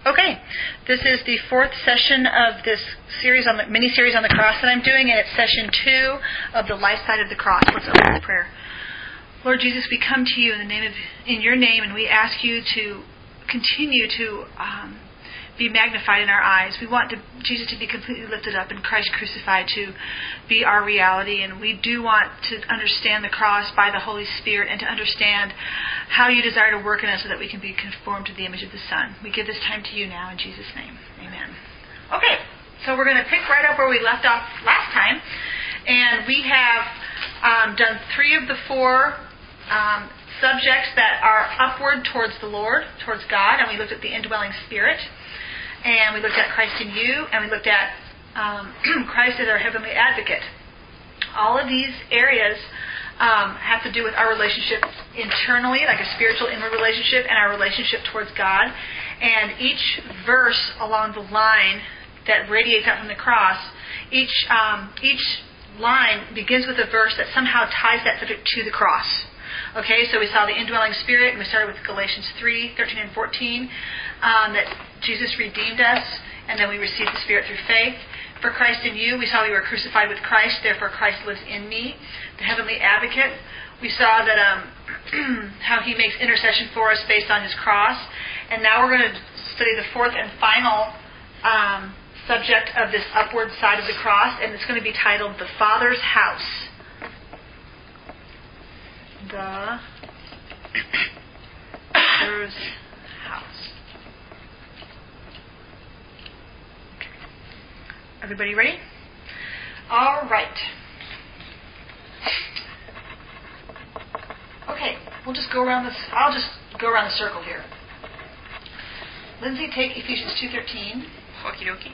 Okay, this is the fourth session of this series on the mini-series on the cross that I'm doing, and it's session 2 of the life side of the cross. Let's open with prayer. Lord Jesus, we come to you in your name, and we ask you to continue to be magnified in our eyes. We want Jesus to be completely lifted up and Christ crucified to be our reality, and we do want to understand the cross by the Holy Spirit and to understand how you desire to work in us so that we can be conformed to the image of the Son. We give this time to you now in Jesus' name. Amen. Okay, so we're going to pick right up where we left off last time, and we have done 3 of the 4 subjects that are upward towards the Lord, towards God, and we looked at the indwelling Spirit. And we looked at Christ in you, and we looked at Christ as our heavenly advocate. All of these areas have to do with our relationship internally, like a spiritual inward relationship, and our relationship towards God. And each verse along the line that radiates out from the cross, each line begins with a verse that somehow ties that subject to the cross. Okay, so we saw the indwelling Spirit, and we started with Galatians 3:13 and 14, that Jesus redeemed us, and then we received the Spirit through faith. For Christ in you, we saw we were crucified with Christ, therefore Christ lives in me. The heavenly advocate, we saw that how he makes intercession for us based on his cross. And now we're going to study the 4th and final subject of this upward side of the cross, and it's going to be titled The Father's House. The Father's House. Okay. Everybody ready? All right. Okay, we'll just go around this. I'll just go around the circle here. Lindsay, take Ephesians 2:13. Okie dokie.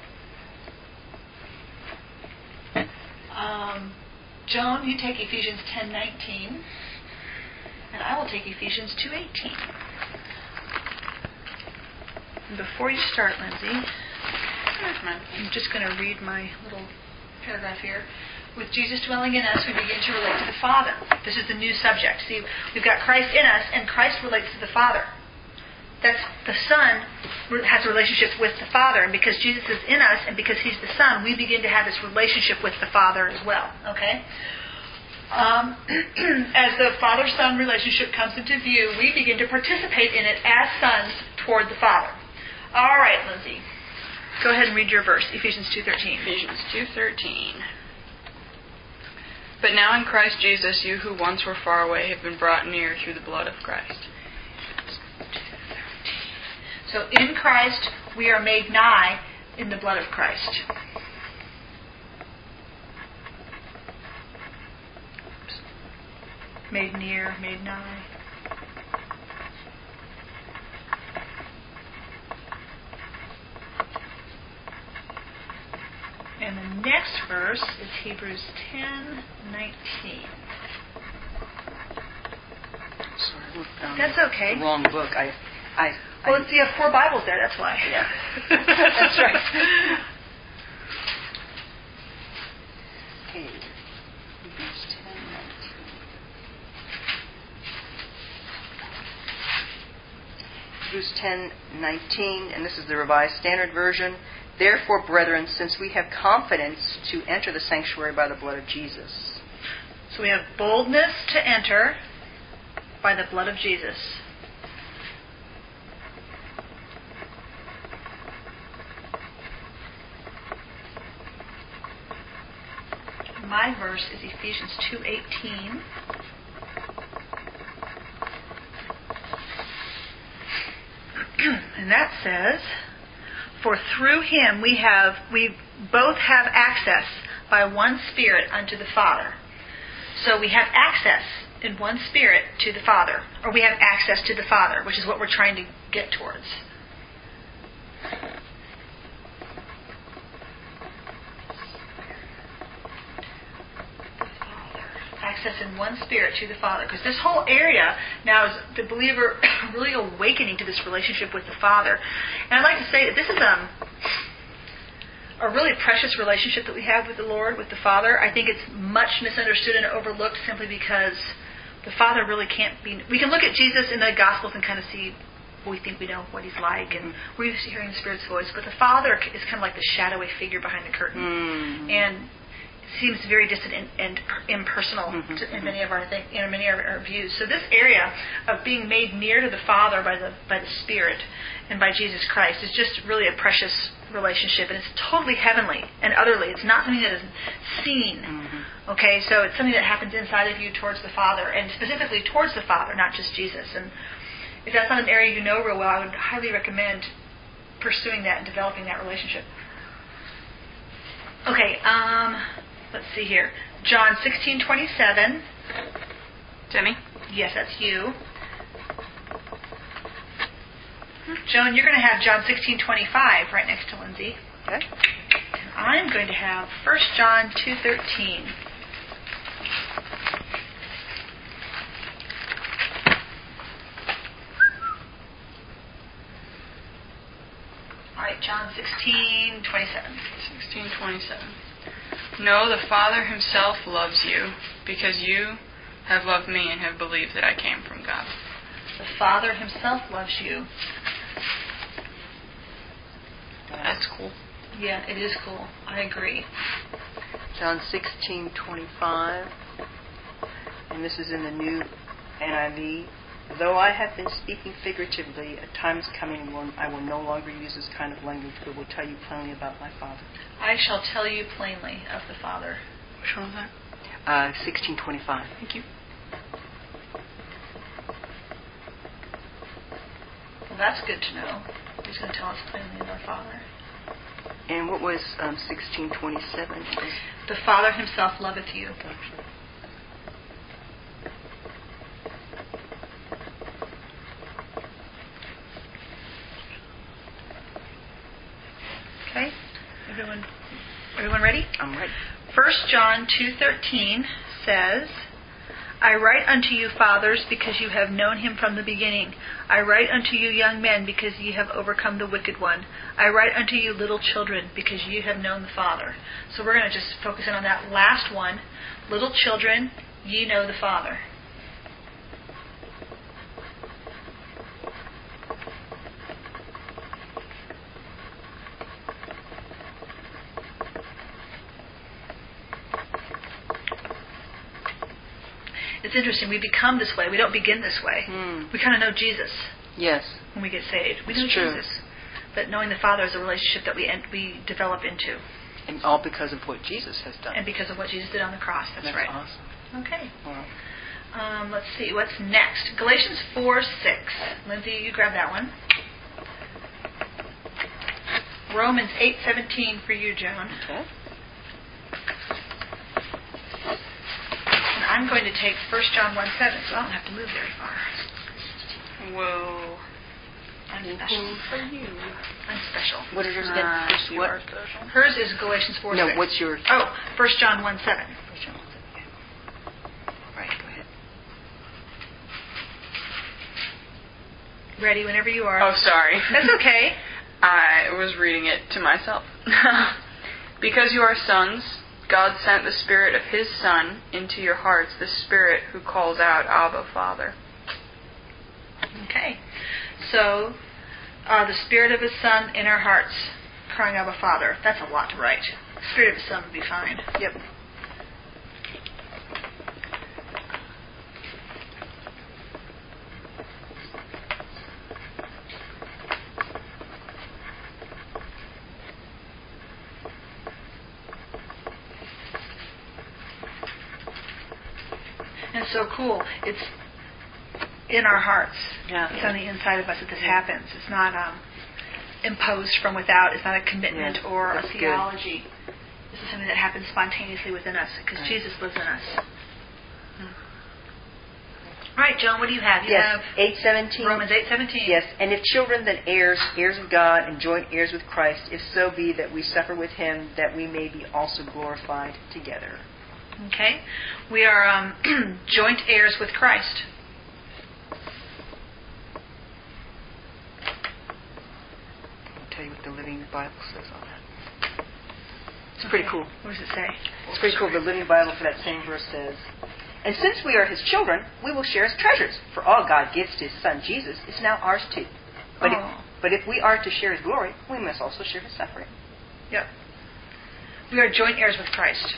Joan, you take Ephesians 10:19, and I will take Ephesians 2:18. And before you start, Lindsay, I'm just going to read my little paragraph here. With Jesus dwelling in us, we begin to relate to the Father. This is the new subject. See, we've got Christ in us, and Christ relates to the Father. That's the Son has a relationship with the Father, and because Jesus is in us, and because He's the Son, we begin to have this relationship with the Father as well. Okay. As the Father-Son relationship comes into view, we begin to participate in it as sons toward the Father. All right, Lindsay, go ahead and read your verse, Ephesians 2:13. Ephesians 2:13. But now in Christ Jesus, you who once were far away have been brought near through the blood of Christ. So in Christ, we are made nigh in the blood of Christ. Oops. Made near, made nigh. And the next verse is Hebrews 10:19. Sorry, I looked down That's okay. the wrong book. Well, you have 4 Bibles there, that's why. Yeah. That's right. Okay. Hebrews 10:19. Hebrews 10:19, and this is the Revised Standard Version. Therefore, brethren, since we have confidence to enter the sanctuary by the blood of Jesus. So we have boldness to enter by the blood of Jesus. My verse is Ephesians 2:18. And that says, for through him we both have access by one Spirit unto the Father. So we have access in one Spirit to the Father, or we have access to the Father, which is what we're trying to get towards. Access in one Spirit to the Father. Because this whole area now is the believer really awakening to this relationship with the Father. And I'd like to say that this is a really precious relationship that we have with the Lord, with the Father. I think it's much misunderstood and overlooked simply because the Father really can't be... We can look at Jesus in the Gospels and kind of see we think we know what He's like, and we're used to hearing the Spirit's voice. But the Father is kind of like the shadowy figure behind the curtain, and seems very distant and impersonal in many of our many of our views. So this area of being made near to the Father by the Spirit and by Jesus Christ is just really a precious relationship, and it's totally heavenly and otherly. It's not something that is seen. Okay, so it's something that happens inside of you towards the Father, and specifically towards the Father, not just Jesus. And if that's not an area you know real well, I would highly recommend pursuing that and developing that relationship. Okay, let's see here. John 16:27. Demi? Yes, that's you. Joan, you're going to have John 16:25 right next to Lindsay. Okay. And I'm going to have 1 John 2:13. All right, John 16:27. 16:27. No, the Father Himself loves you, because you have loved me and have believed that I came from God. The Father Himself loves you. That's cool. Yeah, it is cool. I agree. John 16:25, and this is in the new NIV. Though I have been speaking figuratively, a time is coming when I will no longer use this kind of language, but will tell you plainly about my Father. I shall tell you plainly of the Father. Which one was that? 16:25. Thank you. Well, that's good to know. He's going to tell us plainly of our Father. And what was 16:27? The Father Himself loveth you. Okay? Everyone ready? I'm ready. 1 John 2:13 says, I write unto you, fathers, because you have known Him from the beginning. I write unto you, young men, because ye have overcome the wicked one. I write unto you, little children, because ye have known the Father. So we're going to just focus in on that last one. Little children, ye know the Father. It's interesting. We become this way. We don't begin this way. We kind of know Jesus. Yes. When we get saved, we know true. Jesus. But knowing the Father is a relationship that we develop into. And all because of what Jesus has done. And because of what Jesus did on the cross. That's right. Awesome. Okay. Wow. Let's see. What's next? Galatians 4:6. Lindsay, you grab that one. Romans 8:17 for you, Joan. Okay. And I'm going to take 1 John 1:7, so I don't have to move very far. Whoa. I'm special. For you. I'm special. What is yours again? You What? are special. Hers is Galatians 4:6. No, what's yours? Oh, 1 John 1:7. Right, go ahead. Ready whenever you are. Oh, sorry. That's okay. I was reading it to myself. Because you are sons, God sent the Spirit of His Son into your hearts, the Spirit who calls out, Abba, Father. Okay. So, the Spirit of His Son in our hearts, crying Abba, Father. That's a lot to write. The Spirit of His Son would be fine. Yep. And it's so cool. It's in our hearts. Yeah. It's on the inside of us that this happens. It's not imposed from without. It's not a commitment or a theology. Good. This is something that happens spontaneously within us because Jesus lives in us. All right, Joan, what do you have? You have 8:17. Romans 8:17. Yes, and if children, then heirs, heirs of God, and joint heirs with Christ, if so be that we suffer with Him, that we may be also glorified together. Okay. We are joint heirs with Christ. I'll tell you what the Living Bible says on that. It's pretty cool. What does it say? It's pretty cool. The Living Bible for that same verse says, and since we are His children, we will share His treasures. For all God gives to His Son, Jesus, is now ours too. But if we are to share His glory, we must also share His suffering. Yep. We are joint heirs with Christ.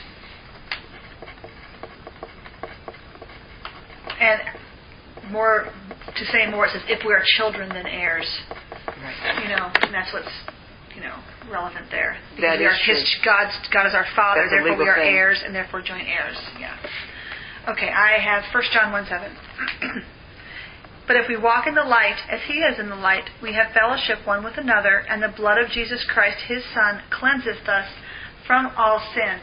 And more, to say more, it says, if we are children, then heirs. Right. And that's what's, relevant there. That we is true. God is our Father, That's therefore we are thing. heirs, and therefore joint heirs. Yeah. Okay, I have 1 John 1:7. But if we walk in the light, as He is in the light, we have fellowship one with another, and the blood of Jesus Christ, His Son, cleanseth us from all sin.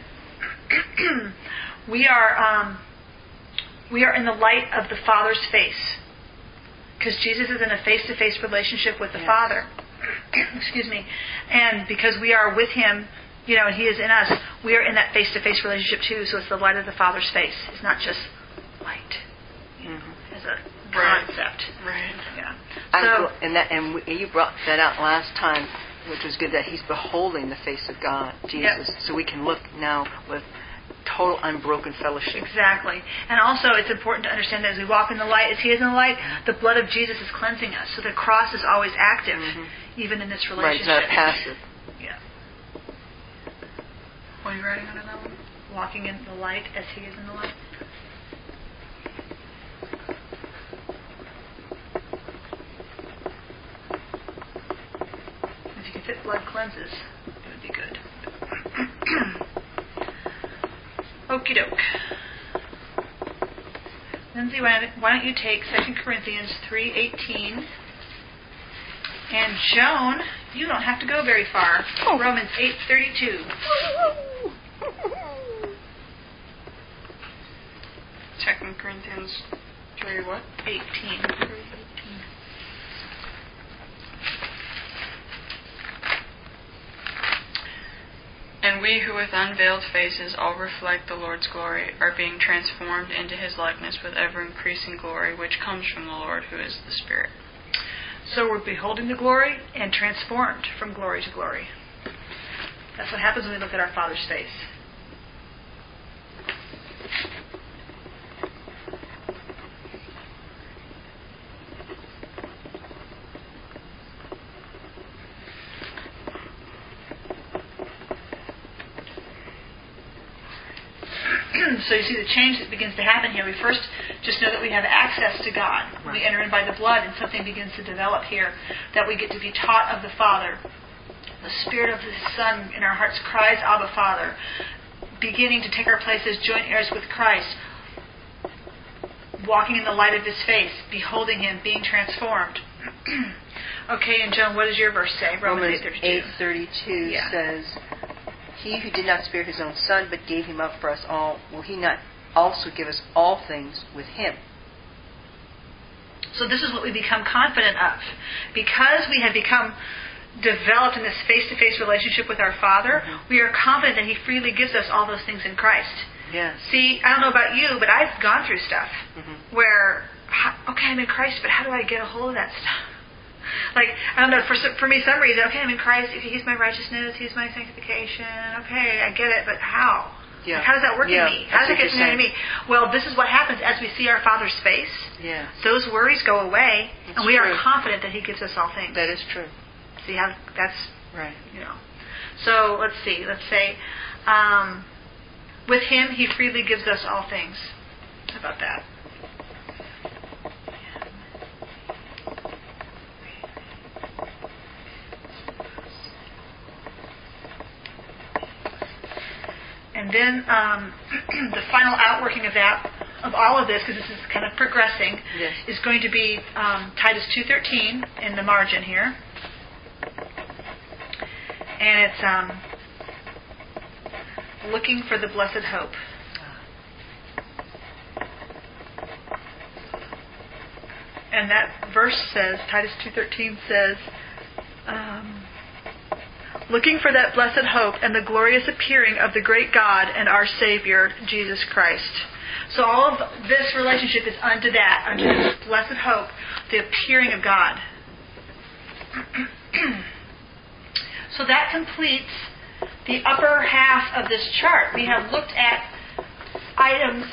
We are in the light of the Father's face, because Jesus is in a face-to-face relationship with the Father. Excuse me. And because we are with Him, and He is in us, we are in that face-to-face relationship too. So it's the light of the Father's face. It's not just light as a concept. Right. Yeah. So, you brought that out last time, which was good, that He's beholding the face of God, Jesus. Yep. So we can look now with total unbroken fellowship. Exactly. And also it's important to understand that as we walk in the light, as He is in the light, the blood of Jesus is cleansing us. So the cross is always active, even in this relationship. Right, it's not passive. Yeah. What are you writing under that one? Walking in the light as He is in the light. If you can fit blood cleanses, it would be good. Okie doke. Lindsay, why don't you take 2 Corinthians 3:18, and Joan, you don't have to go very far. Romans 8:32. 2 Corinthians 3 what? 18. And we who with unveiled faces all reflect the Lord's glory are being transformed into His likeness with ever-increasing glory, which comes from the Lord, who is the Spirit. So we're beholding the glory and transformed from glory to glory. That's what happens when we look at our Father's face. So you see the change that begins to happen here. We first just know that we have access to God. Right. We enter in by the blood, and something begins to develop here, that we get to be taught of the Father. The Spirit of His Son in our hearts cries, Abba, Father, beginning to take our place as joint heirs with Christ, walking in the light of His face, beholding Him, being transformed. Okay, and Joan, what does your verse say? Romans 8:32 says, He who did not spare His own Son, but gave Him up for us all, will He not also give us all things with Him? So this is what we become confident of. Because we have become developed in this face-to-face relationship with our Father, we are confident that He freely gives us all those things in Christ. Yes. See, I don't know about you, but I've gone through stuff where, okay, I'm in Christ, but how do I get a hold of that stuff? Like, I don't know, for me, some reason, okay, I'm in Christ, He's my righteousness, He's my sanctification, okay, I get it, but how? Yeah. Like, how does that work in me? How does it get to me? Well, this is what happens as we see our Father's face. Yeah. Those worries go away, and we true. are confident that He gives us all things. That is true. See how that's, right. So, let's see. Let's say, with Him, He freely gives us all things. How about that? And then the final outworking of that, of all of this, because this is kind of progressing, is going to be Titus 2:13 in the margin here. And it's looking for the blessed hope. And that verse says, Titus 2:13 says, looking for that blessed hope and the glorious appearing of the great God and our Savior, Jesus Christ. So all of this relationship is unto that, unto this blessed hope, the appearing of God. So that completes the upper half of this chart. We have looked at items,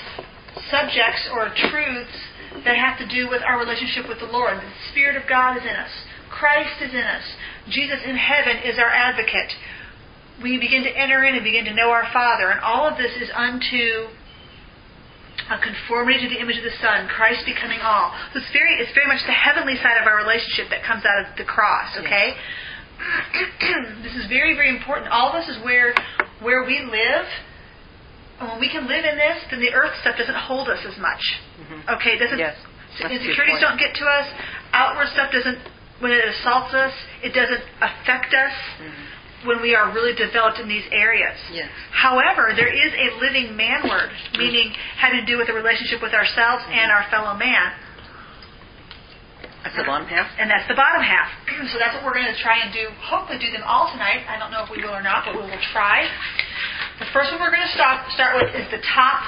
subjects, or truths that have to do with our relationship with the Lord. The Spirit of God is in us. Christ is in us. Jesus in heaven is our advocate. We begin to enter in and begin to know our Father. And all of this is unto a conformity to the image of the Son, Christ becoming all. So it's very much the heavenly side of our relationship that comes out of the cross, okay? Yes. This is very, very important. All of this is where we live. And when we can live in this, then the earth stuff doesn't hold us as much. Mm-hmm. Okay, it doesn't. Yes. Insecurities don't get to us. Outward stuff doesn't. When it assaults us, it doesn't affect us. Mm-hmm. When we are really developed in these areas. Yes. However, there is a living manward, meaning having to do with the relationship with ourselves and our fellow man. That's the bottom half? And that's the bottom half. So that's what we're going to try and do. Hopefully do them all tonight. I don't know if we will or not, but we will try. The first one we're going to start with is the top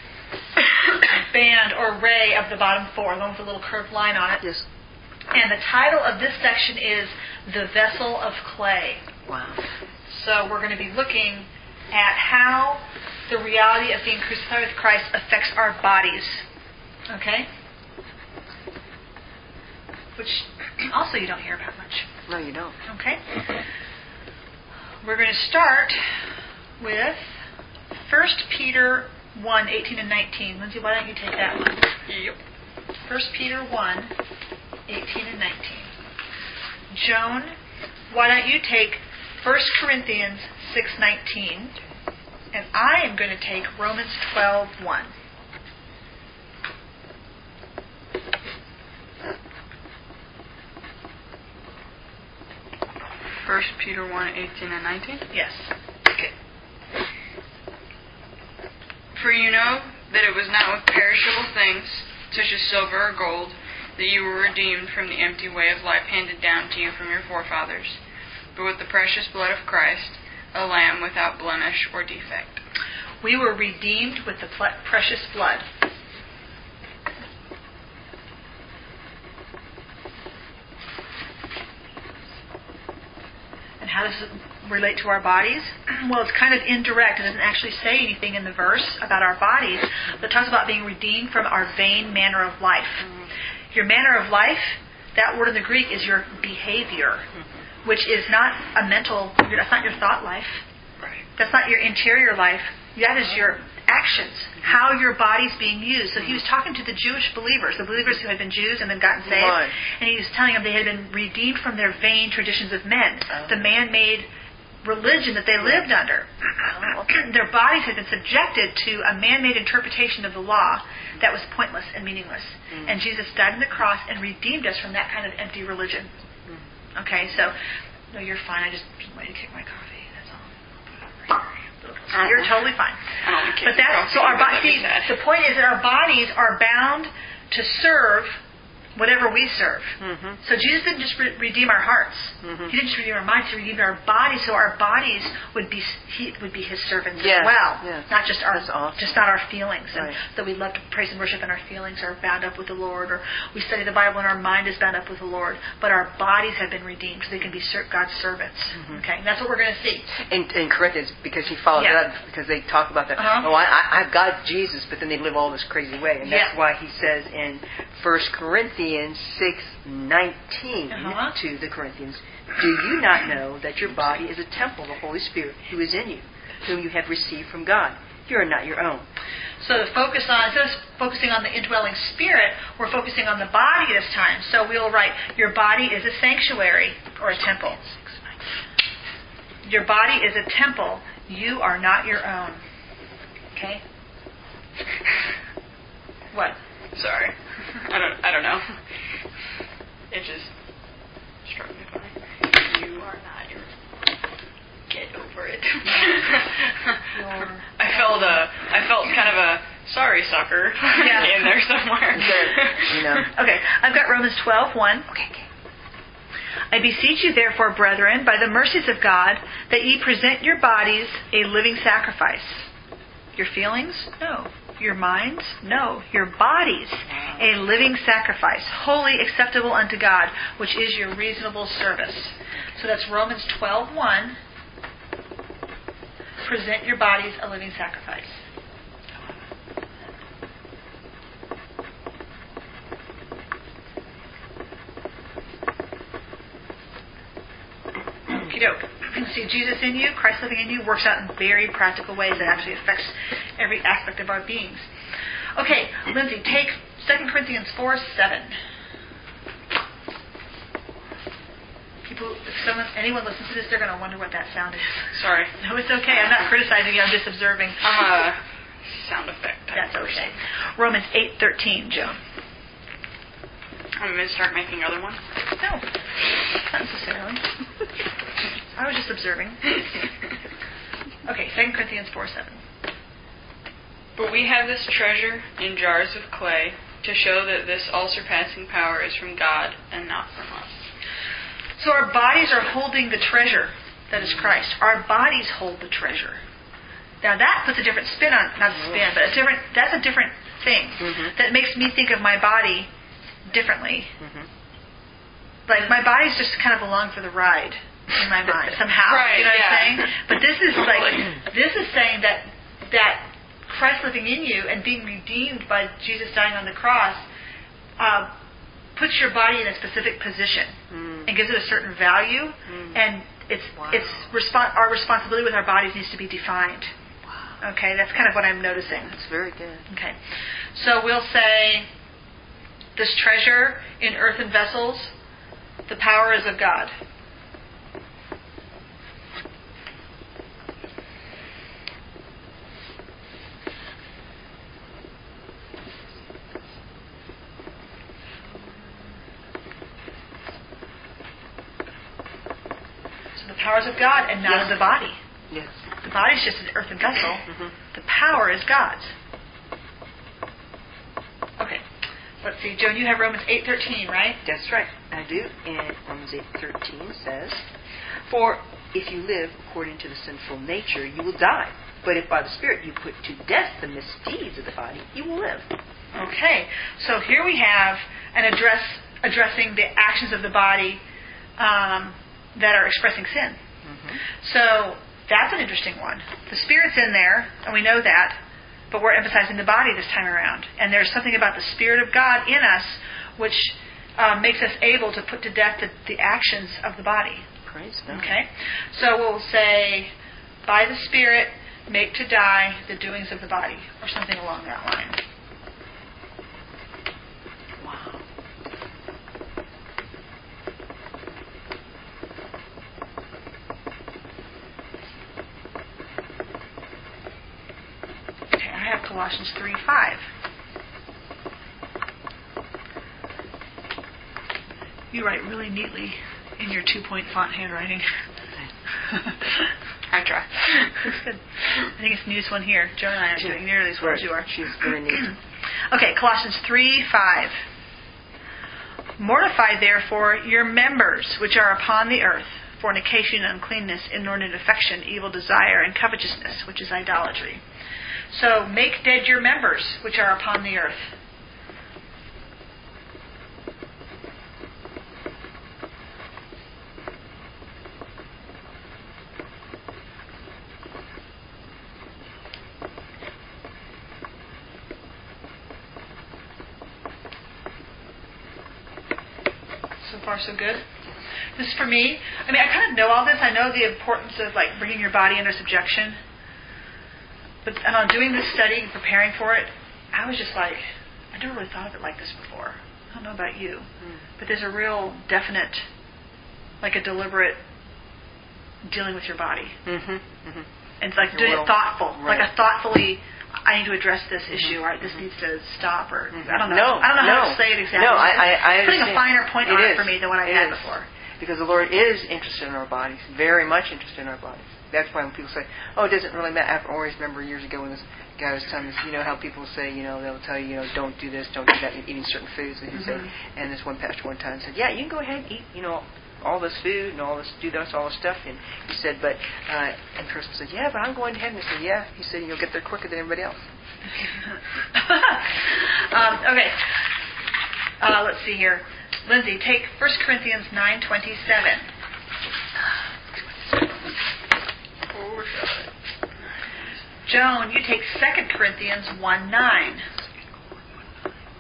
band or ray of the bottom four, the one with a little curved line on it. Yes. And the title of this section is The Vessel of Clay. Wow. So we're going to be looking at how the reality of being crucified with Christ affects our bodies. Okay? Which also you don't hear about much. No, you don't. Okay? We're going to start with 1 Peter 1, 18 and 19. Lindsay, why don't you take that one? Yep. 1 Peter 1, 18 and 19. Joan, why don't you take 1 Corinthians 6:19, and I am going to take Romans 12:1. First Peter 1:18 and 19? Yes. Okay. For you know that it was not with perishable things, such as silver or gold, that you were redeemed from the empty way of life handed down to you from your forefathers, but with the precious blood of Christ, a lamb without blemish or defect. We were redeemed with the precious blood. And how does it relate to our bodies? Well, it's kind of indirect. It doesn't actually say anything in the verse about our bodies, but it talks about being redeemed from our vain manner of life. Your manner of life, that word in the Greek is your behavior, which is not a mental, that's not your thought life. Right. That's not your interior life. That is your actions, how your body's being used. So he was talking to the Jewish believers, the believers who had been Jews and then gotten saved. Right. And he was telling them they had been redeemed from their vain traditions of men, the man-made religion that they lived under. Their bodies had been subjected to a man-made interpretation of the law that was pointless and meaningless. And Jesus died on the cross and redeemed us from that kind of empty religion. Okay, so, no, you're fine. I just wanted to kick my coffee. That's all. You're totally fine. But that's so our body. The point is that our bodies are bound to serve whatever we serve. Mm-hmm. So Jesus didn't just redeem our hearts. Mm-hmm. He didn't just redeem our minds. He redeemed our bodies, so our bodies would be His servants as well. Yes. Not just our, awesome. Just not our feelings. Right. And so we love to praise and worship, and our feelings are bound up with the Lord. Or we study the Bible, and our mind is bound up with the Lord. But our bodies have been redeemed, so they can be God's servants. Mm-hmm. Okay, and that's what we're going to see. In Corinthians, because he followed it up, because they talk about that. Uh-huh. Oh, I've got Jesus, but then they live all this crazy way, and that's why he says in 1 Corinthians 6:19 to the Corinthians, do you not know that your body is a temple of the Holy Spirit who is in you, whom you have received from God? You are not your own. So the focus on, instead of focusing on the indwelling spirit, we're focusing on the body this time. So we'll write, your body is a sanctuary or a temple. Your body is a temple. You are not your own. Okay? What? Sorry. I don't know. It just struck me funny. You are not your... Get over it. I felt kind of a sorry sucker in there somewhere. Okay, I've got Romans 12:1. Okay. I beseech you, therefore, brethren, by the mercies of God, that ye present your bodies a living sacrifice. Your feelings? No. Your minds? No. Your bodies, a living sacrifice, wholly acceptable unto God, which is your reasonable service. So that's Romans 12:1. Present your bodies a living sacrifice. Okie doke. See, Jesus in you, Christ living in you, works out in very practical ways that actually affects every aspect of our beings. Okay, Lindsay, take 2 Corinthians 4:7. People, if anyone listens to this, they're going to wonder what that sound is. Sorry. No, it's okay. I'm not criticizing you. I'm just observing. I'm a sound effect type That's person. okay. Romans 8:13, Joan. I'm going to start making other ones? No, not necessarily. I was just observing. Okay, 2 Corinthians 4:7. But we have this treasure in jars of clay to show that this all-surpassing power is from God and not from us. So our bodies are holding the treasure that is Christ. Our bodies hold the treasure. Now that puts a different spin on, not a spin, but that's a different thing. That makes me think of my body differently. Like my body's just kind of along for the ride in my mind somehow. Right, you know what yeah. I'm saying? But this is saying that Christ living in you and being redeemed by Jesus dying on the cross puts your body in a specific position and gives it a certain value, and our responsibility with our bodies needs to be defined. Okay, that's kind of what I'm noticing. That's very good. Okay, so we'll say this treasure in earthen vessels, the power is of God. Powers of God and not of the body. Yes. The body's just an earthen vessel. The power is God's. Okay. Let's see. Joan, you have Romans 8:13, right? That's right. I do. And Romans 8:13 says, "For if you live according to the sinful nature, you will die. But if by the Spirit you put to death the misdeeds of the body, you will live." Okay. So here we have an addressing the actions of the body that are expressing sin. So that's an interesting one. The Spirit's in there, and we know that, but we're emphasizing the body this time around. And there's something about the Spirit of God in us which makes us able to put to death the actions of the body. Praise God. Okay? So we'll say, by the Spirit, make to die the doings of the body, or something along that line. Wow. Colossians 3:5. You write really neatly in your 2-point font handwriting. I try. That's good. I think it's the newest one here. Joan and I aren't doing nearly as well as you are. She's very neat. Okay, Colossians 3:5. Mortify therefore your members which are upon the earth, fornication, uncleanness, inordinate affection, evil desire, and covetousness, which is idolatry. So, make dead your members which are upon the earth. So far, so good. This is for me. I mean, I kind of know all this. I know the importance of bringing your body under subjection. But on doing this study and preparing for it, I was just I never really thought of it like this before. I don't know about you, but there's a real definite, a deliberate dealing with your body. And it's doing it thoughtful, right. thoughtfully. I need to address this issue, or this needs to stop, or I don't know. No, I don't know how to say it exactly. No, I putting understand. a finer point on it for me than what I had before. Because the Lord is interested in our bodies, very much interested in our bodies. That's why when people say, "Oh, it doesn't really matter," I always remember years ago when this guy was telling us, how people say, they'll tell you, don't do this, don't do that, eating certain foods, and he said, and this one pastor one time said, "Yeah, you can go ahead and eat, all this food and all this, do this, all this stuff," and he said, but, and the person said, "Yeah, but I'm going to heaven." He said, "Yeah," he said, "You'll get there quicker than everybody else." Okay. Let's see here. Lindsay, take 1 Corinthians 9:27. Joan, you take 2 Corinthians 1:9.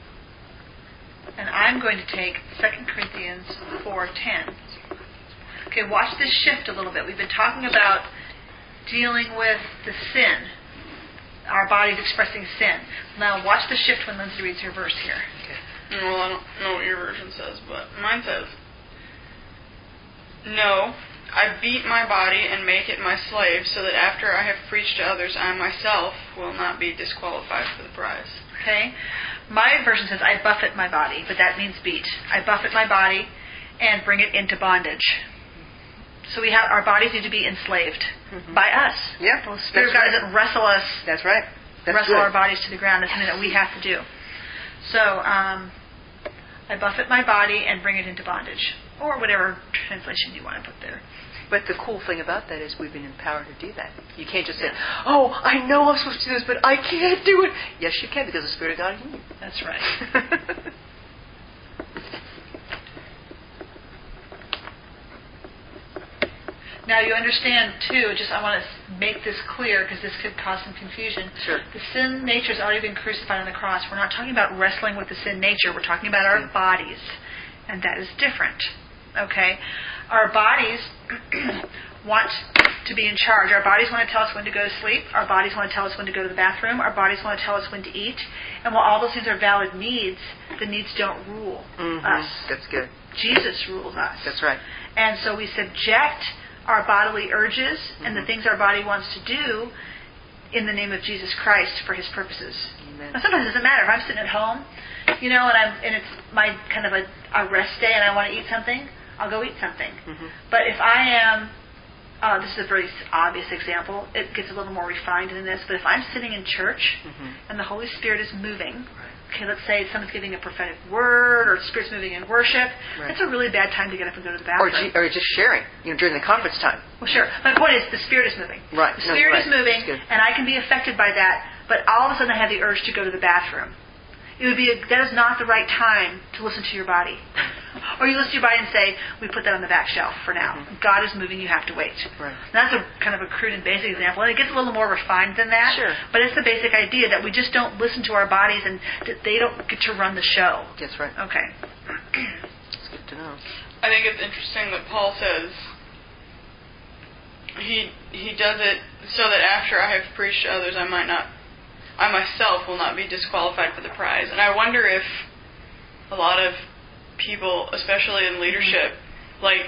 And I'm going to take 2 Corinthians 4:10. Okay, watch this shift a little bit. We've been talking about dealing with the sin. Our bodies expressing sin. Now watch the shift when Lindsay reads her verse here. Okay. Well, I don't know what your version says, but mine says, "No, I beat my body and make it my slave, so that after I have preached to others, I myself will not be disqualified for the prize." Okay? My version says, "I buffet my body," but that means beat. I buffet my body and bring it into bondage. So our bodies need to be enslaved by us. Yeah, The Spirit of God doesn't wrestle us. That's right. Wrestle our bodies to the ground. That's something that we have to do. So I buffet my body and bring it into bondage, or whatever translation you want to put there. But the cool thing about that is we've been empowered to do that. You can't just say, "Oh, I know I'm supposed to do this, but I can't do it." Yes, you can, because the Spirit of God is in you. That's right. Now you understand too, I want to make this clear because this could cause some confusion. Sure. The sin nature has already been crucified on the cross. We're not talking about wrestling with the sin nature. We're talking about our bodies. And that is different. Okay? Our bodies want to be in charge. Our bodies want to tell us when to go to sleep. Our bodies want to tell us when to go to the bathroom. Our bodies want to tell us when to eat. And while all those things are valid needs, the needs don't rule us. That's good. Jesus rules us. That's right. And so we subject our bodily urges and the things our body wants to do in the name of Jesus Christ for His purposes. Amen. Now sometimes it doesn't matter. If I'm sitting at home, and it's my kind of a rest day and I want to eat something, I'll go eat something. But if I am, this is a very obvious example, it gets a little more refined than this, but if I'm sitting in church and the Holy Spirit is moving, okay, let's say someone's giving a prophetic word or the Spirit's moving in worship, that's a really bad time to get up and go to the bathroom. Or just sharing, during the conference time. Well, sure. My point is the Spirit is moving. Right. The Spirit is moving, and I can be affected by that, but all of a sudden I have the urge to go to the bathroom. That is not the right time to listen to your body. Or you listen to your body and say, we put that on the back shelf for now. God is moving, you have to wait. Right. And that's a kind of a crude and basic example. And it gets a little more refined than that. Sure. But it's the basic idea that we just don't listen to our bodies and that they don't get to run the show. That's right. Okay. It's good to know. I think it's interesting that Paul says he does it so that after I have preached to others, I myself will not be disqualified for the prize. And I wonder if a lot of people, especially in leadership, like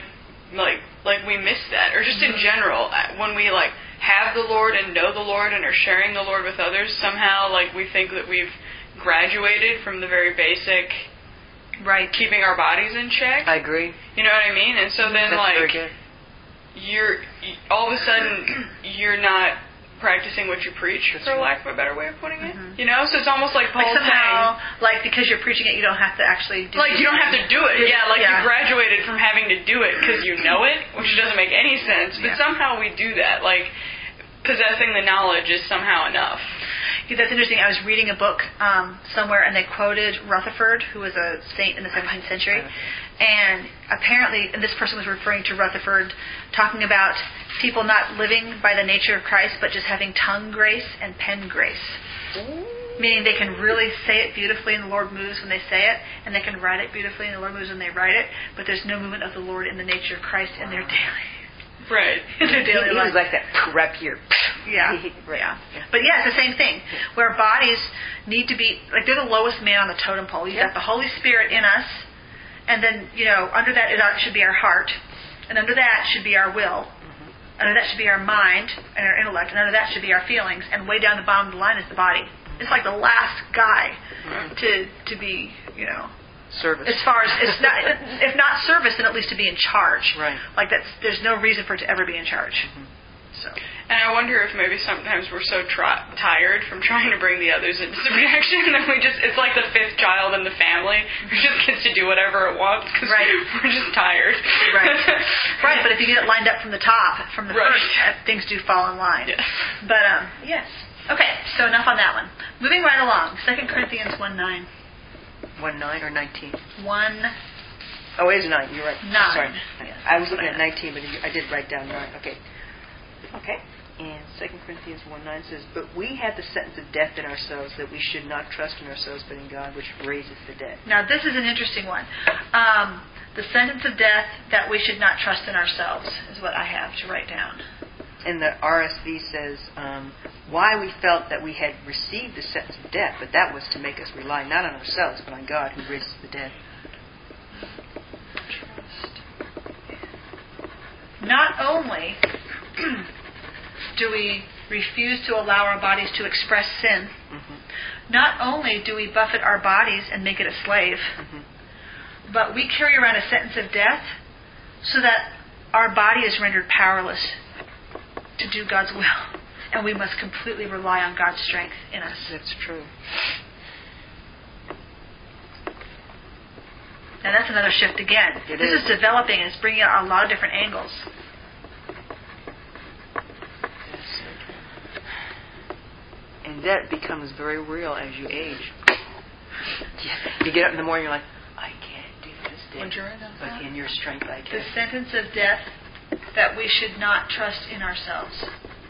we miss that, or just in general, when we have the Lord and know the Lord and are sharing the Lord with others, somehow we think that we've graduated from the very basic keeping our bodies in check. I agree. You know what I mean? And so then That's very good. you're all of a sudden you're not practicing what you preach, for lack of a better way of putting it. So it's almost like Paul's somehow, saying, because you're preaching it, you don't have to actually do it. you don't have to do it. Yeah, you graduated from having to do it because you know it, which doesn't make any sense. But somehow we do that. Possessing the knowledge is somehow enough. Yeah, that's interesting. I was reading a book somewhere, and they quoted Rutherford, who was a saint in the 17th century. And apparently, this person was referring to Rutherford, talking about people not living by the nature of Christ, but just having tongue grace and pen grace. Meaning they can really say it beautifully and the Lord moves when they say it, and they can write it beautifully and the Lord moves when they write it, but there's no movement of the Lord in the nature of Christ in their daily Right. in their daily life. He was like that rapier. Yeah. Right. Yeah. But yeah, it's the same thing. Where bodies need to be, they're the lowest man on the totem pole. You've got the Holy Spirit in us, and then, under that should be our heart, and under that should be our will, under that should be our mind and our intellect, and under that should be our feelings, and way down the bottom of the line is the body. It's like the last guy to be, service. As far as, it's not, if not service, then at least to be in charge. Right. There's no reason for it to ever be in charge. So. And I wonder if maybe sometimes we're so tired from trying to bring the others into subjection that it's like the fifth child in the family who just gets to do whatever it wants because we're just tired. Right. Right, but if you get it lined up from the top, from the first, things do fall in line. Yeah. But, yes. Okay, so enough on that one. Moving right along, 2 Corinthians 1:9. 1:9 or 19? 1. Oh, it is 9. You're right. 9. Sorry. Yes. I was looking at 19, but I did write down 9. Okay. And 2 Corinthians 1:9 says, "But we have the sentence of death in ourselves, that we should not trust in ourselves, but in God, which raises the dead." Now, this is an interesting one. The sentence of death that we should not trust in ourselves is what I have to write down. And the RSV says, "Why we felt that we had received the sentence of death, but that was to make us rely not on ourselves, but on God, who raises the dead." Not only do we refuse to allow our bodies to express sin, not only do we buffet our bodies and make it a slave, but we carry around a sentence of death so that our body is rendered powerless to do God's will, and we must completely rely on God's strength in us. That's true. Now that's another shift again. This is developing and it's bringing out a lot of different angles. And that becomes very real as you age. You get up in the morning, you're like, "I can't do this day, but in your strength I can." The sentence of death that we should not trust in ourselves.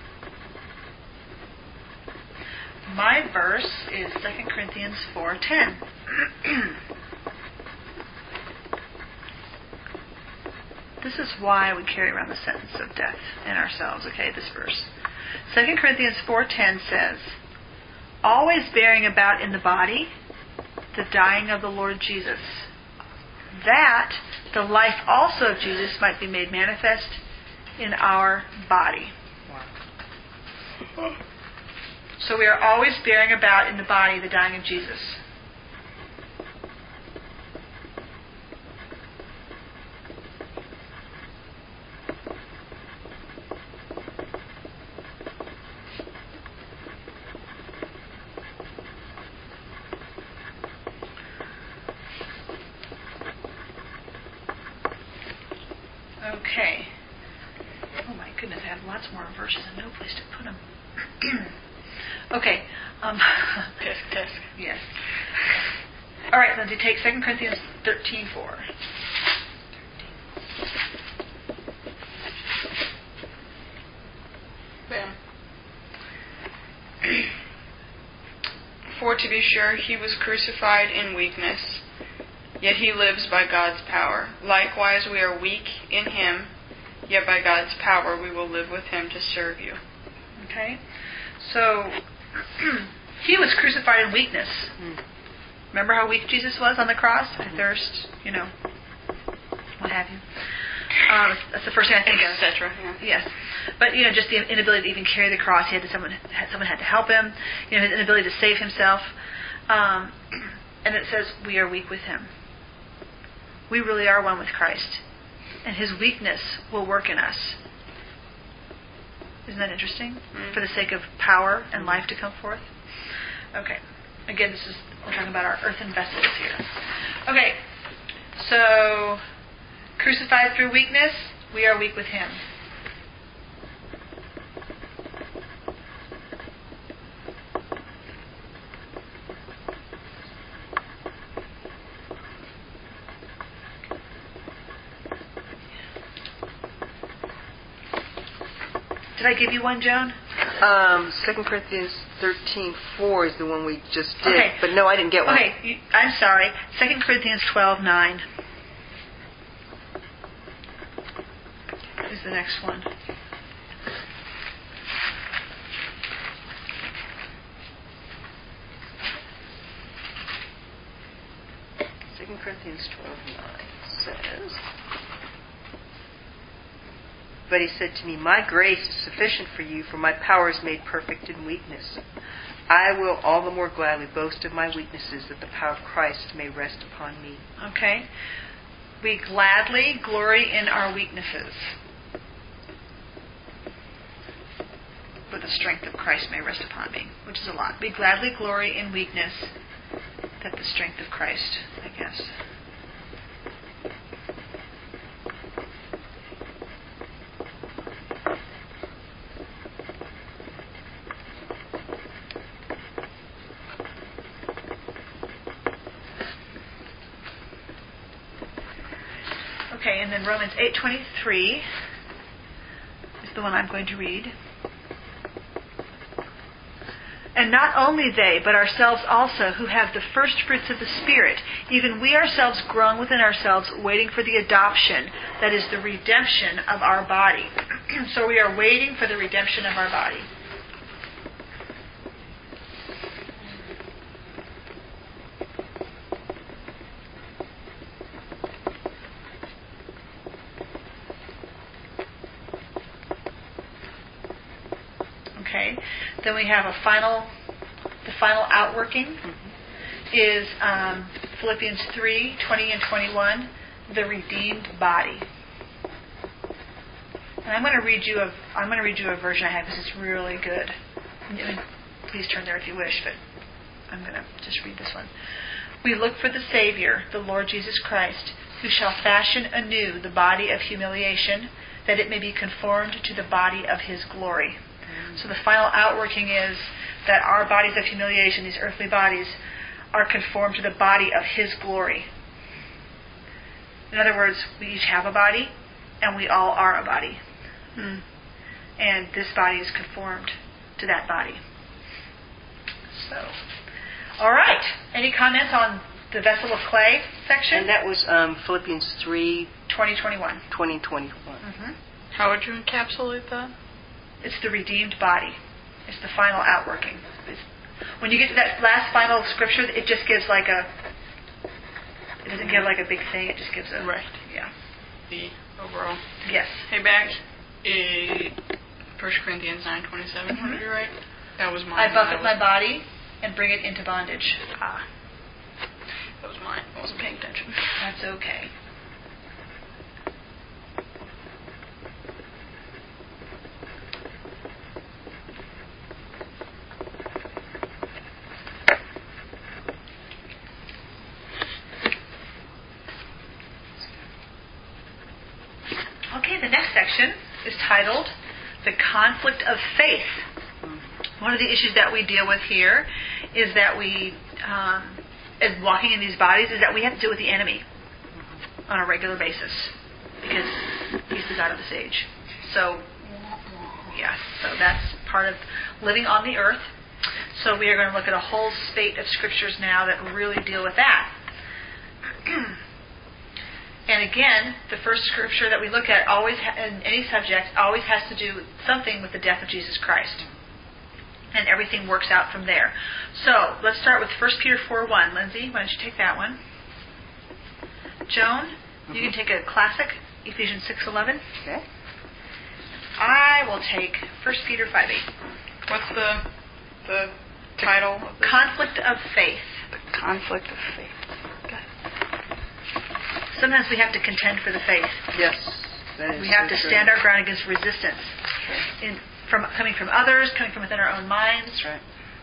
My verse is 2 Corinthians 4:10. This is why we carry around the sentence of death in ourselves. Okay, this verse. 2 Corinthians 4:10 says, "Always bearing about in the body the dying of the Lord Jesus, that the life also of Jesus might be made manifest in our body." Wow. So we are always bearing about in the body the dying of Jesus. Okay. Oh my goodness, I have lots more verses and no place to put them. Okay. Test. Yes. All right, Lindsay, take 2 Corinthians 13:4. Bam. For to be sure, he was crucified in weakness, yet he lives by God's power. Likewise, we are weak in him, yet by God's power we will live with him to serve you. Okay? So, he was crucified in weakness. Remember how weak Jesus was on the cross? I thirst, what have you. That's the first thing I think of. Etc. Yeah. Yes. But, just the inability to even carry the cross. Someone had to help him. His inability to save himself. And it says, we are weak with him. We really are one with Christ. And his weakness will work in us. Isn't that interesting? Mm-hmm. For the sake of power and life to come forth. Okay. Again, we're talking about our earthen vessels here. Okay. So, crucified through weakness, we are weak with him. Did I give you one, Joan? 2 Corinthians 13:4 is the one we just did. Okay. But no, I didn't get one. Okay, I'm sorry. 2 Corinthians 12:9 is the next one. Corinthians 12:9 says, "But he said to me, my grace is sufficient for you, for my power is made perfect in weakness. I will all the more gladly boast of my weaknesses, that the power of Christ may rest upon me." Okay. We gladly glory in our weaknesses, but the strength of Christ may rest upon me, which is a lot. We gladly glory in weakness, that the strength of Christ, I guess. Okay, and then Romans 8:23 is the one I'm going to read. And not only they, but ourselves also, who have the first fruits of the Spirit, even we ourselves groan within ourselves, waiting for the adoption, that is the redemption of our body. So we are waiting for the redemption of our body. Okay. Then we have the final outworking is Philippians 3:20 and 21, the redeemed body. And I'm going to read you a version I have because it's really good. Please turn there if you wish, but I'm going to just read this one. We look for the Savior, the Lord Jesus Christ, who shall fashion anew the body of humiliation, that it may be conformed to the body of His glory. So the final outworking is that our bodies of humiliation, these earthly bodies, are conformed to the body of His glory. In other words, we each have a body, and we all are a body. And this body is conformed to that body. So, all right. Any comments on the vessel of clay section? And that was Philippians 3, 20:21. 20:21. How would you encapsulate that? It's the redeemed body. It's the final outworking. When you get to that last final scripture, it just gives like a... It doesn't give like a big thing. It just gives a... Right. Yeah. The overall. Yes. Hey, back 1 Corinthians 9:27. What did you write? That was mine. I buffet my body and bring it into bondage. That was mine. I wasn't paying attention. That's okay. Okay, the next section is titled The Conflict of Faith. One of the issues that we deal with here is that we, as walking in these bodies, is that we have to deal with the enemy on a regular basis because he's the God of this age. So, yes, so that's part of living on the earth. So we are going to look at a whole spate of scriptures now that really deal with that. And again, the first scripture that we look at always in any subject always has to do something with the death of Jesus Christ. And everything works out from there. So, let's start with 1 Peter 4:1. Lindsay, why don't you take that one? Joan, you can take a classic, Ephesians 6:11. Okay. I will take 1 Peter 5:8. What's the title of this? Conflict of Faith. The Conflict of Faith. Sometimes we have to contend for the faith. Yes. That is we have so to true. stand our ground against resistance. Coming from others, coming from within our own minds. That's right.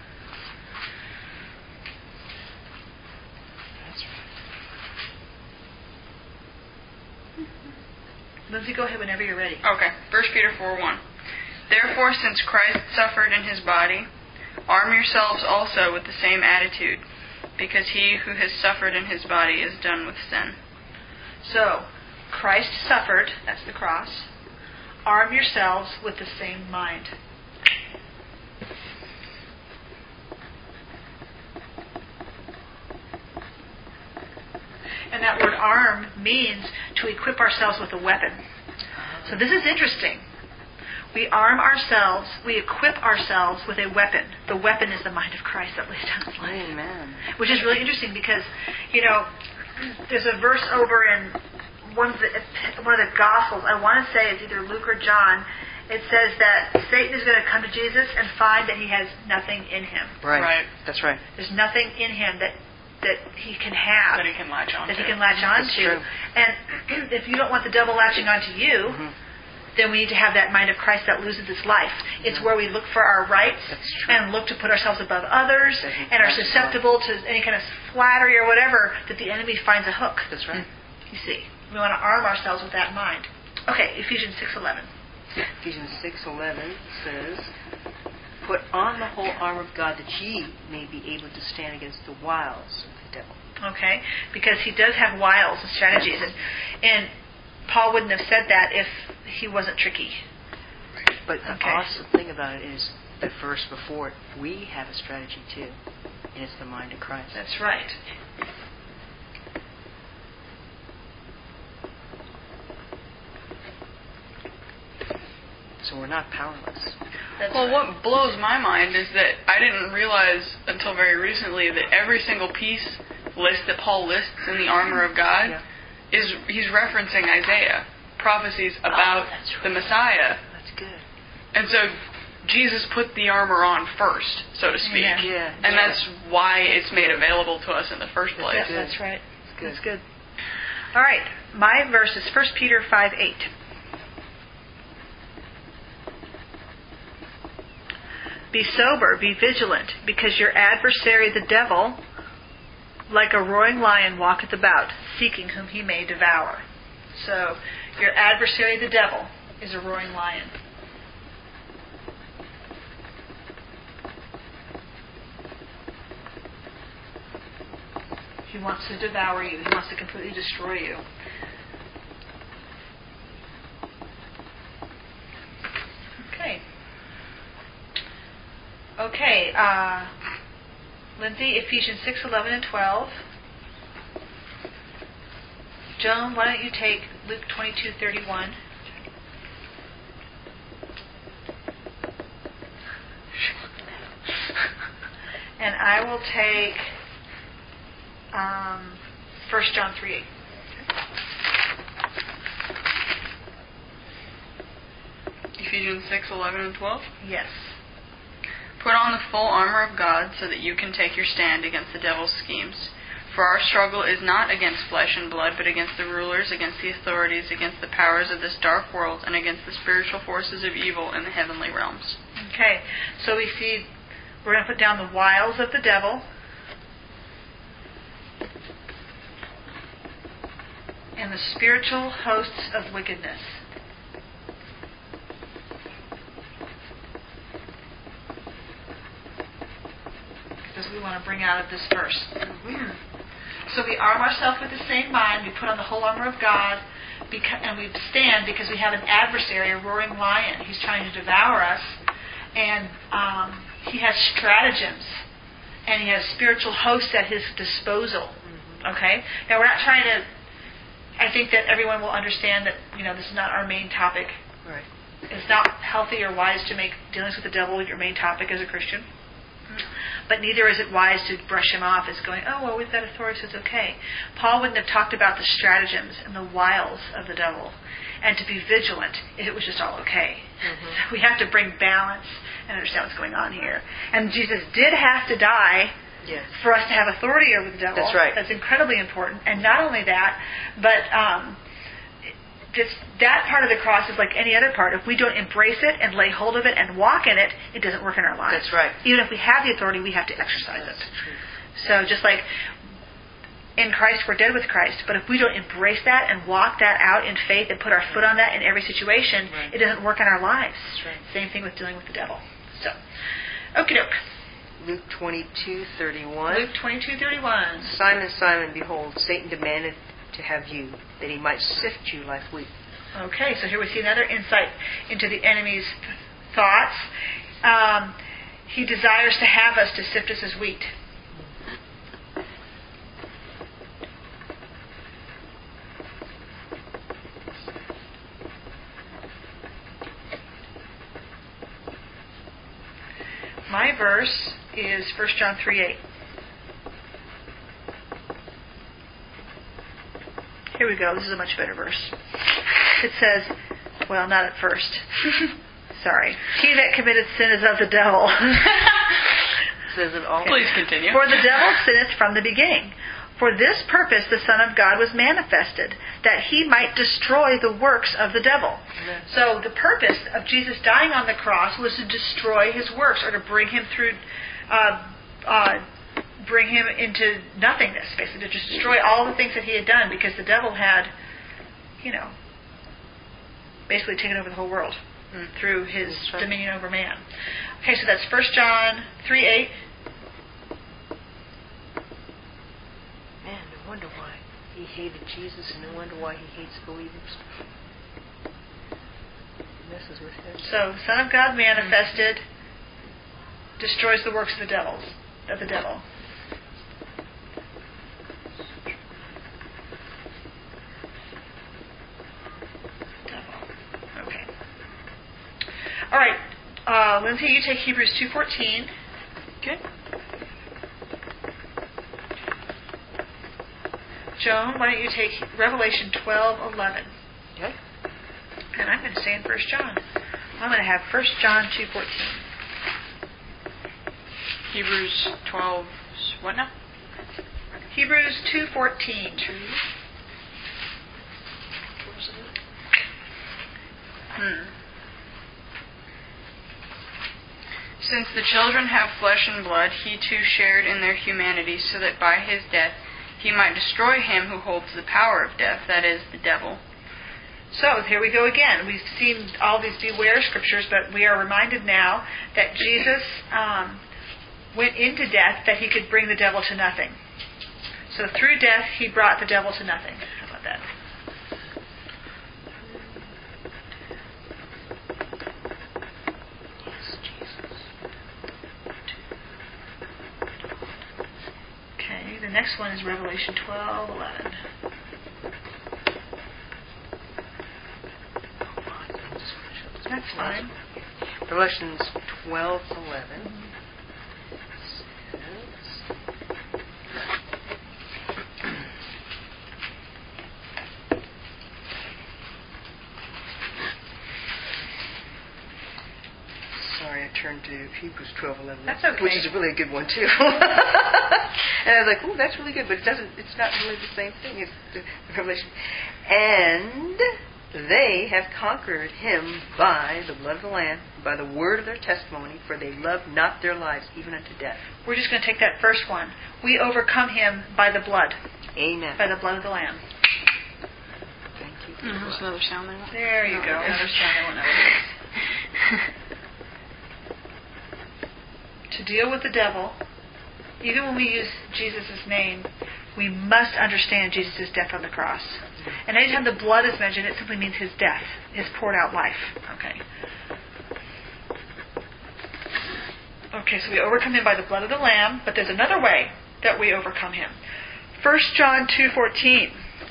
Lindsay, go ahead whenever you're ready. Okay. 1 Peter 4:1. Therefore, since Christ suffered in His body, arm yourselves also with the same attitude, because He who has suffered in His body is done with sin. So, Christ suffered, that's the cross. Arm yourselves with the same mind. And that word arm means to equip ourselves with a weapon. So this is interesting. We arm ourselves, we equip ourselves with a weapon. The weapon is the mind of Christ that lays down His life. Amen. Which is really interesting because, there's a verse over in one of the Gospels, I want to say it's either Luke or John, it says that Satan is going to come to Jesus and find that he has nothing in him. Right. That's right. There's nothing in him that he can have. That he can latch on that to. he can latch on That's to. true. And if you don't want the devil latching onto you, then we need to have that mind of Christ that loses its life. It's where we look for our rights and look to put ourselves above others and are susceptible to any kind of flattery or whatever that the enemy finds a hook. That's right. You see, we want to arm ourselves with that mind. Okay, Ephesians 6:11. Ephesians 6:11 says, "Put on the whole armor of God that ye may be able to stand against the wiles of the devil." Okay, because he does have wiles and strategies, and Paul wouldn't have said that if he wasn't tricky. But the awesome thing about it is the verse before it, we have a strategy too, and it's the mind of Christ. That's right. So we're not powerless. Well, what blows my mind is that I didn't realize until very recently that every single piece list that Paul lists in the armor of God he's referencing Isaiah, prophecies about the Messiah. That's good. And so Jesus put the armor on first, so to speak. Yeah. And that's why it's made available to us in the first place. Yes, that's right. That's good. All right. My verse is 1 Peter 5:8. Be sober, be vigilant, because your adversary the devil, like a roaring lion, walketh about, seeking whom he may devour. So, your adversary the devil is a roaring lion. He wants to devour you. He wants to completely destroy you. Okay, Lindsay, Ephesians 6:11 and 12. Joan, why don't you take Luke 22:31? And I will take 1 John 3:8. Ephesians 6:11 and 12? Yes. Put on the full armor of God so that you can take your stand against the devil's schemes. For our struggle is not against flesh and blood, but against the rulers, against the authorities, against the powers of this dark world, and against the spiritual forces of evil in the heavenly realms. Okay, so we see we're going to put down the wiles of the devil, and the spiritual hosts of wickedness. Because we want to bring out of this verse. So we arm ourselves with the same mind. We put on the whole armor of God, and we stand because we have an adversary, a roaring lion. He's trying to devour us, and he has stratagems, and he has spiritual hosts at his disposal. Okay? Now we're not trying to. I think that everyone will understand that this is not our main topic. Right. It's not healthy or wise to make dealings with the devil your main topic as a Christian. But neither is it wise to brush him off as going, oh, well, we've got authority, so it's okay. Paul wouldn't have talked about the stratagems and the wiles of the devil and to be vigilant if it was just all okay. So we have to bring balance and understand what's going on here. And Jesus did have to die for us to have authority over the devil. That's right. That's incredibly important. And not only that, but that part of the cross is like any other part. If we don't embrace it and lay hold of it and walk in it, it doesn't work in our lives. That's right. Even if we have the authority, we have to exercise it. So just like in Christ, we're dead with Christ. But if we don't embrace that and walk that out in faith and put our foot on that in every situation, it doesn't work in our lives. Same thing with dealing with the devil. So, okie doke. Luke 22:31. Luke 22:31. Simon, Simon, behold, Satan demanded to have you, that he might sift you like wheat. Okay, so here we see another insight into the enemy's thoughts. He desires to have us to sift us as wheat. My verse is 1 John 3:8. Here we go. This is a much better verse. It says, well, not at first. Sorry. He that committeth sin is of the devil. Says it all. Please continue. For the devil sinneth from the beginning. For this purpose the Son of God was manifested, that he might destroy the works of the devil. Amen. So the purpose of Jesus dying on the cross was to destroy his works, or to bring him through, bring him into nothingness, basically, to just destroy all the things that he had done, because the devil had, basically taken over the whole world through his dominion over man. Okay, so that's 1 John 3:8. Man, no wonder why he hated Jesus, and no wonder why he hates believers. He messes with him. So, Son of God manifested, destroys the works of the devil. Devil. Okay. All right, Lindsay, you take Hebrews 2:14. Good. Joan, why don't you take Revelation 12:11? Okay. And I'm going to stay in 1 John. I'm going to have 1 John 2:14. Hebrews 12. What now? Hebrews 2:14. Since the children have flesh and blood, he too shared in their humanity, so that by his death he might destroy him who holds the power of death, that is, the devil. So here we go again. We've seen all these beware scriptures, but we are reminded now that Jesus went into death that he could bring the devil to nothing. So through death, he brought the devil to nothing. How about that? Okay, the next one is Revelation 12:11. That's fine. Revelations 12:11. Sorry, I turned to Hebrews 12:11. That's okay. Which is really a good one too. And I was like, "Ooh, that's really good," but it's not really the same thing as the Revelation. And they have conquered him by the blood of the Lamb, by the word of their testimony, for they loved not their lives even unto death. We're just going to take that first one. We overcome him by the blood. Amen. By the blood of the Lamb. Thank you. There's another sound there. There you go. Another sound. To deal with the devil, even when we use Jesus' name, we must understand Jesus' death on the cross. And anytime the blood is mentioned, it simply means his death, his poured out life. Okay. Okay, so we overcome him by the blood of the Lamb, but there's another way that we overcome him. 1 John 2:14.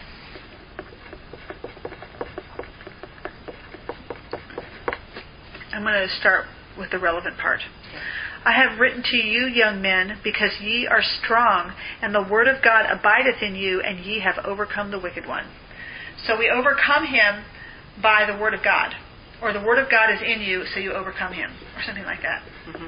I'm going to start with the relevant part. I have written to you, young men, because ye are strong, and the word of God abideth in you, and ye have overcome the wicked one. So we overcome him by the word of God. Or the word of God is in you, so you overcome him. Or something like that. Mm-hmm.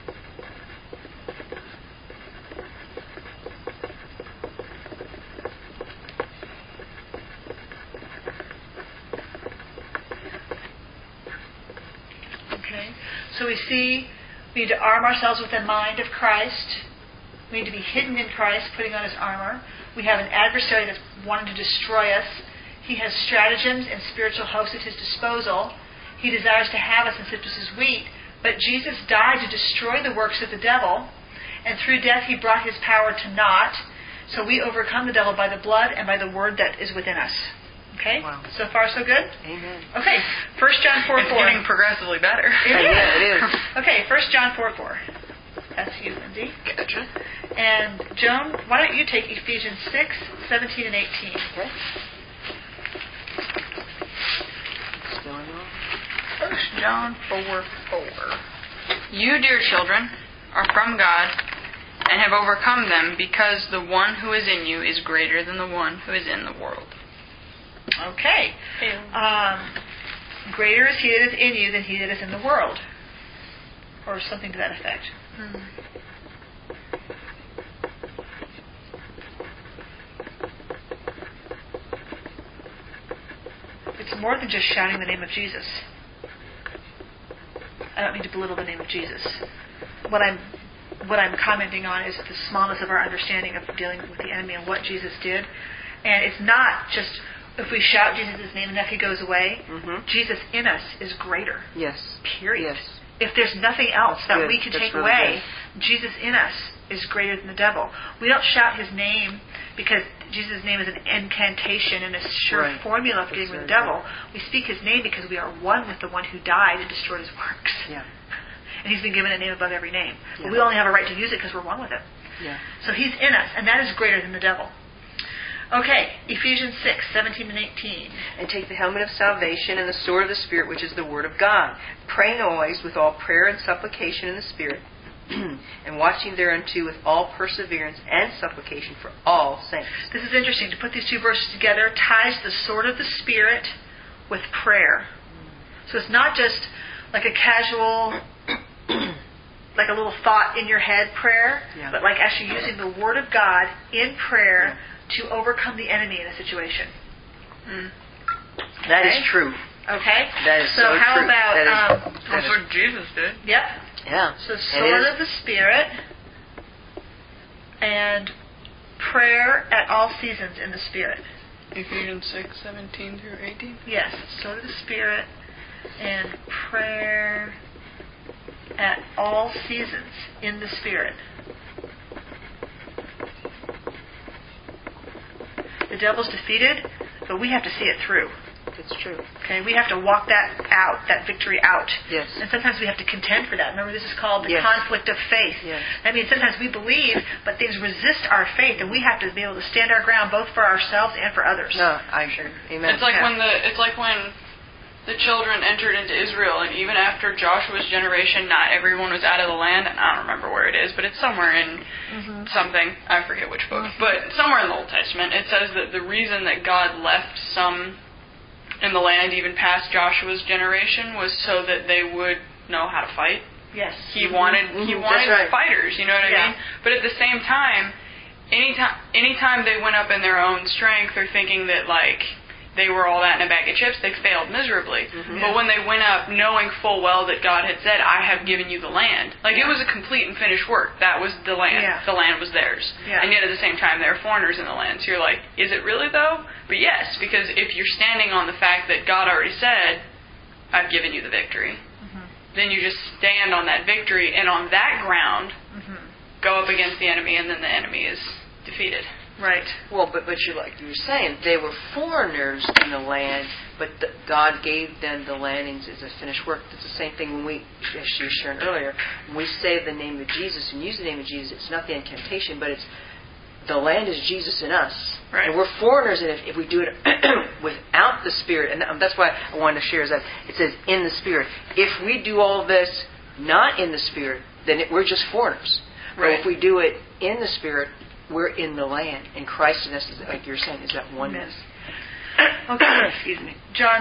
Okay. So we see we need to arm ourselves with the mind of Christ. We need to be hidden in Christ, putting on his armor. We have an adversary that's wanting to destroy us. He has stratagems and spiritual hosts at his disposal. He desires to have us and sift us as wheat. But Jesus died to destroy the works of the devil. And through death he brought his power to naught. So we overcome the devil by the blood and by the word that is within us. Okay? Wow. So far, so good? Amen. Okay. 1 John 4:4. It's getting progressively better. Yeah, it is. Okay, 1 John 4:4. That's you, Lindsay. Gotcha. And Joan, why don't you take Ephesians 6:17 and 18? Okay. Still in there? 1 John 4:4. You, dear children, are from God and have overcome them, because the one who is in you is greater than the one who is in the world. Okay. Greater is he that is in you than he that is in the world. Or something to that effect. It's more than just shouting the name of Jesus. I don't mean to belittle the name of Jesus. What I'm commenting on is the smallness of our understanding of dealing with the enemy and what Jesus did. And it's not just if we shout Jesus' name and that he goes away. Mm-hmm. Jesus in us is greater. Yes. Period. Yes. If there's nothing else That's that good. we can That's take really away, good. Jesus in us is greater than the devil. We don't shout his name because Jesus' name is an incantation and a sure Right. formula for getting rid of the devil. We speak his name because we are one with the one who died and destroyed his works. Yeah. and He's been given a name above every name. Yeah. But we only have a right to use it because we're one with Him. Yeah. So He's in us, and that is greater than the devil. Okay, Ephesians 6:17 and 18. And take the helmet of salvation and the sword of the Spirit, which is the Word of God, praying always with all prayer and supplication in the Spirit, and watching thereunto with all perseverance and supplication for all saints. This is interesting. To put these two verses together ties the sword of the Spirit with prayer. So it's not just like a casual, like a little thought in your head prayer, but like actually using the Word of God in prayer to overcome the enemy in a situation. That is true. Okay? That is so how true. about... That's what Jesus did. Yep. Yeah. So sword of the Spirit and prayer at all seasons in the Spirit. Ephesians 6:17 through 18. Yes, sword of the Spirit and prayer at all seasons in the Spirit. The devil's defeated, but we have to see it through. It's true. Okay, we have to walk that out, that victory out. Yes. And sometimes we have to contend for that. Remember, this is called the conflict of faith. Yes. I mean, sometimes we believe, but things resist our faith, and we have to be able to stand our ground both for ourselves and for others. No, I agree. Amen. It's like when the children entered into Israel, and even after Joshua's generation, not everyone was out of the land. And I don't remember where it is, but it's somewhere in something. I forget which book, but somewhere in the Old Testament, it says that the reason that God left some in the land, even past Joshua's generation, was so that they would know how to fight. Yes. He wanted fighters, you know what I mean? But at the same time, anytime they went up in their own strength or thinking that like they were all that in a bag of chips, they failed miserably. But when they went up knowing full well that God had said, I have given you the land, like it was a complete and finished work. That was the land. Yeah. The land was theirs. Yeah. And yet at the same time, they're foreigners in the land. So you're like, is it really though? But yes, because if you're standing on the fact that God already said, I've given you the victory, then you just stand on that victory, and on that ground, go up against the enemy, and then the enemy is defeated. Right. Well, but you like you were saying, they were foreigners in the land, but God gave them the landings as a finished work. It's the same thing when we, as she was sharing earlier, when we say the name of Jesus and use the name of Jesus, it's not the incantation, but it's the land is Jesus in us. Right. And we're foreigners, and if we do it without the Spirit, and that's why I wanted to share, is that it says in the Spirit. If we do all this not in the Spirit, then we're just foreigners. Right. But if we do it in the Spirit, we're in the land. And Christ in us, like you're saying, is that oneness. Okay, excuse me.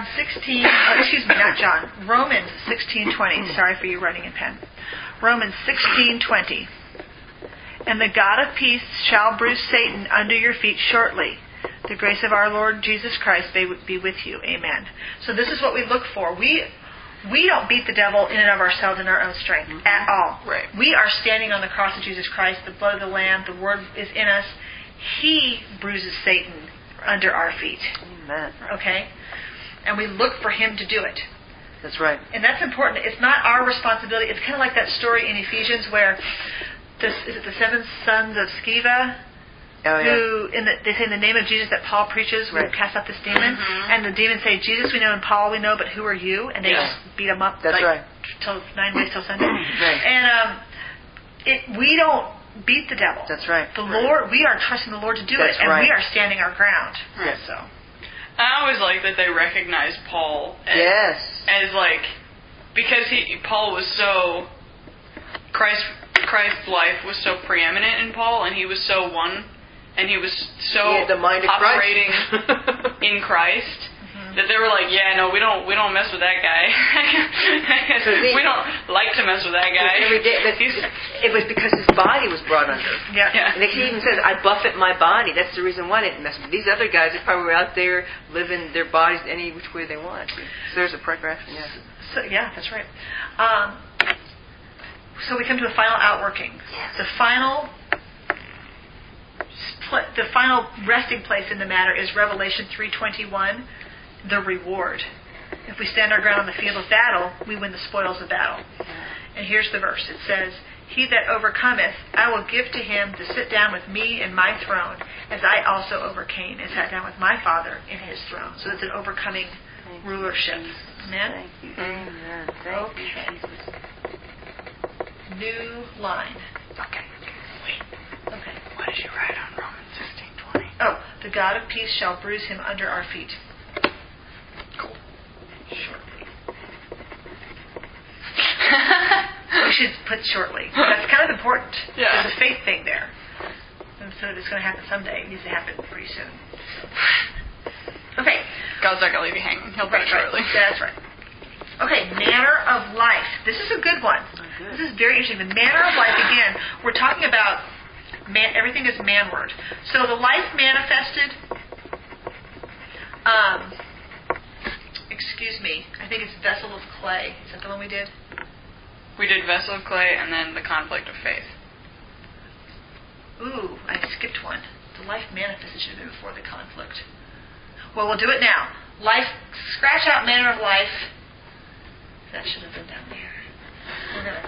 Romans 16:20. Sorry for you writing in pen. Romans 16:20. And the God of peace shall bruise Satan under your feet shortly. The grace of our Lord Jesus Christ be with you. Amen. So this is what we look for. We don't beat the devil in and of ourselves in our own strength at all. Right. We are standing on the cross of Jesus Christ, the blood of the Lamb, the Word is in us. He bruises Satan under our feet. Amen. Okay? And we look for him to do it. That's right. And that's important. It's not our responsibility. It's kind of like that story in Ephesians where, is it the 7 sons of Sceva? Oh, yeah. Who, they say in the name of Jesus that Paul preaches, we cast out this demon. And the demons say, Jesus we know and Paul we know, but who are you? And they just beat them up. That's right. Till 9 ways till Sunday. Right. And we don't beat the devil. That's right. The Lord, we are trusting the Lord to do it, and we are standing our ground. Yes. So. I always like that they recognize Paul as like, because Paul was so, Christ's life was so preeminent in Paul, and he was so one, and he was so the mind of operating Christ. in Christ, that they were like, yeah, no, we don't mess with that guy. We don't like to mess with that guy. Every day, it was because his body was brought under. Yeah. And he even says, I buffet my body. That's the reason why I didn't mess with these other guys. They probably were out there living their bodies any which way they want. So there's a progression, yeah. So, yeah, that's right. So we come to a final outworking. The final resting place in the matter is Revelation 3:21, the reward. If we stand our ground on the field of battle, we win the spoils of battle. And here's the verse. It says, He that overcometh, I will give to him to sit down with me in my throne, as I also overcame and sat down with my Father in his throne. So it's an overcoming rulership. Amen? Thank you. Amen. Thank you, Jesus. new line. Okay. Wait. Okay. What did you write on Romans 16:20? Oh, the God of peace shall bruise him under our feet. Cool. Shortly. We should put shortly. That's kind of important. Yeah. There's a faith thing there. And so it's going to happen someday. It needs to happen pretty soon. Okay. God's not going to leave you hanging. He'll do it shortly. That's right. Okay, manner of life. This is a good one. This is very interesting. The manner of life, again, we're talking about everything is manward. So the life manifested, I think it's vessel of clay. Is that the one we did? We did vessel of clay and then the conflict of faith. Ooh, I skipped one. The life manifested should have been before the conflict. Well, we'll do it now. Life, scratch out manner of life. That should have been down there. We're going to...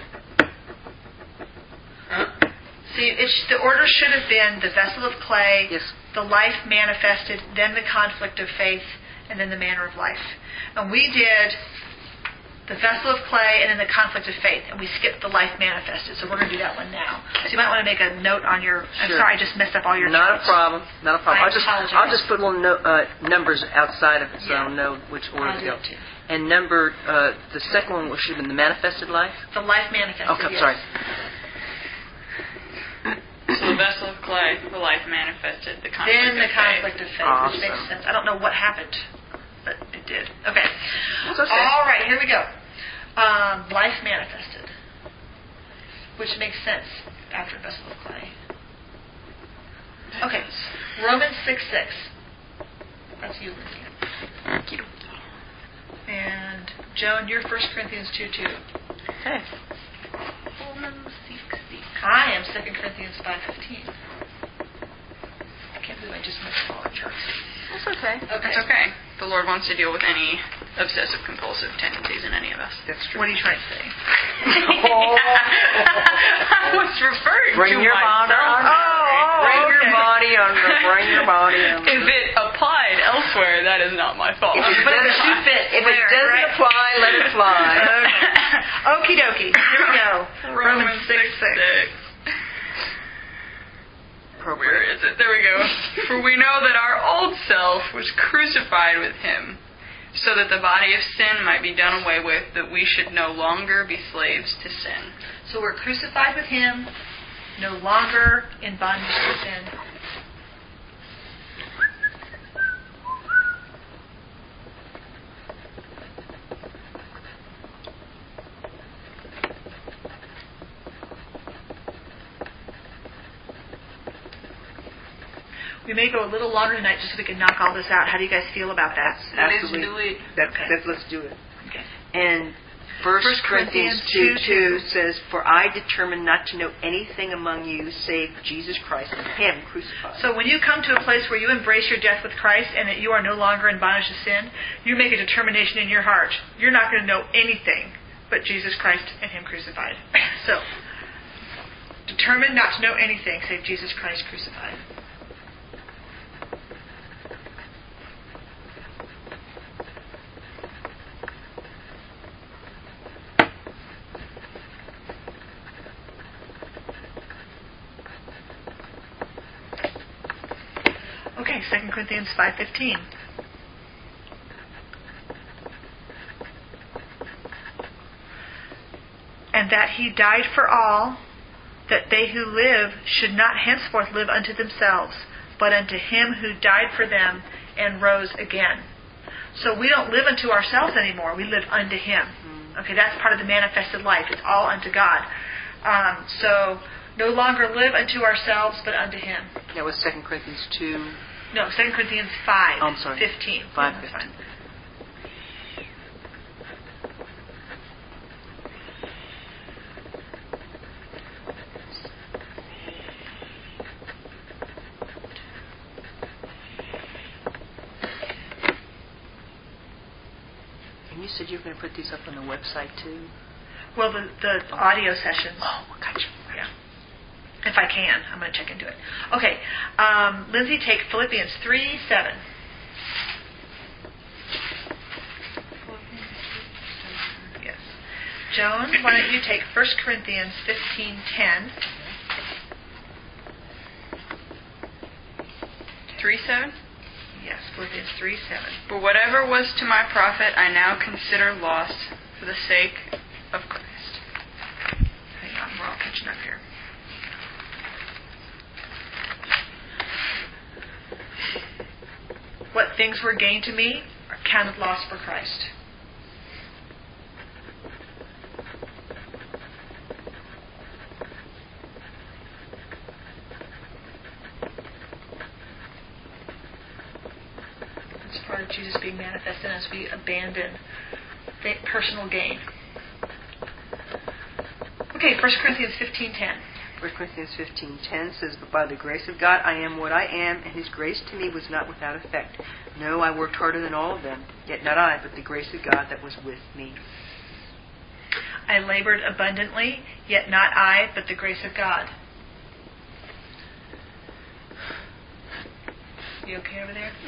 See, the order should have been the vessel of clay, Yes. the life manifested, then the conflict of faith, and then the manner of life. And we did the vessel of clay and then the conflict of faith, and we skipped the life manifested. So we're going to do that one now. So you might want to make a note on your... I'm Sure. sorry, I just messed up all your Not a notes. problem. Not a problem. I apologize. I'll just put little numbers outside of it so I'll know which order I'll to do go. it too. And the second one should have been the manifested life. The life manifested, Okay, yes. sorry. So the vessel of clay, the life manifested, the conflict Then the of faith. conflict of faith, Awesome. which makes sense. I don't know what happened, but it did. Okay. That's okay. All right, here we go. Life manifested, which makes sense after vessel of clay. Okay. Romans 6:6. That's you, Lindsay. Thank you. And Joan, you're 1 Corinthians 2:2. Okay. I am 2 Corinthians 5:15. I can't believe I just missed all our charts. That's okay. That's okay. The Lord wants to deal with any obsessive compulsive tendencies in any of us. That's true. What are you trying to say? I was referring Bring to your body myself. under. Bring your okay. body under. Bring your body under. If it applied elsewhere, that is not my fault. If it But doesn't- the shoe fits If it where, doesn't right? apply, let it fly. Okie dokie. Here we go. Romans 6:6. Where is it? There we go. For we know that our old self was crucified with him, so that the body of sin might be done away with, that we should no longer be slaves to sin. So we're crucified with him, no longer in bondage to sin. We may go a little longer tonight just so we can knock all this out. How do you guys feel about that? Absolutely. Let's do it. Okay. And 1 Corinthians 2:2 says, "For I determined not to know anything among you save Jesus Christ and Him crucified." So when you come to a place where you embrace your death with Christ and that you are no longer in bondage to sin, you make a determination in your heart. You're not going to know anything but Jesus Christ and Him crucified. So, determined not to know anything save Jesus Christ crucified. Okay, 2 Corinthians 5:15. And that he died for all, that they who live should not henceforth live unto themselves, but unto him who died for them and rose again. So we don't live unto ourselves anymore. We live unto him. Okay, that's part of the manifested life. It's all unto God. So no longer live unto ourselves, but unto him. That was 2 Corinthians 2. No, 2 Corinthians 5. I'm sorry. 15. 5:15. And you said you were going to put these up on the website too? Well, the audio sessions. Oh, gotcha. Yeah. If I can, I'm going to check into it. Okay. Lindsay, take Philippians 3:7. Yes. Joan, why don't you take 1 Corinthians 15:10. 3:7? Yes, Philippians 3:7. But whatever was to my profit, I now consider loss for the sake of Christ. Hang on, we're all catching up here. What things were gained to me are counted loss for Christ. It's part of Jesus being manifested as we abandon personal gain. Okay, 1 Corinthians 15:10. 1 Corinthians 15:10 says, But by the grace of God I am what I am, and His grace to me was not without effect. No, I worked harder than all of them, yet not I, but the grace of God that was with me. I labored abundantly, yet not I, but the grace of God. You okay over there?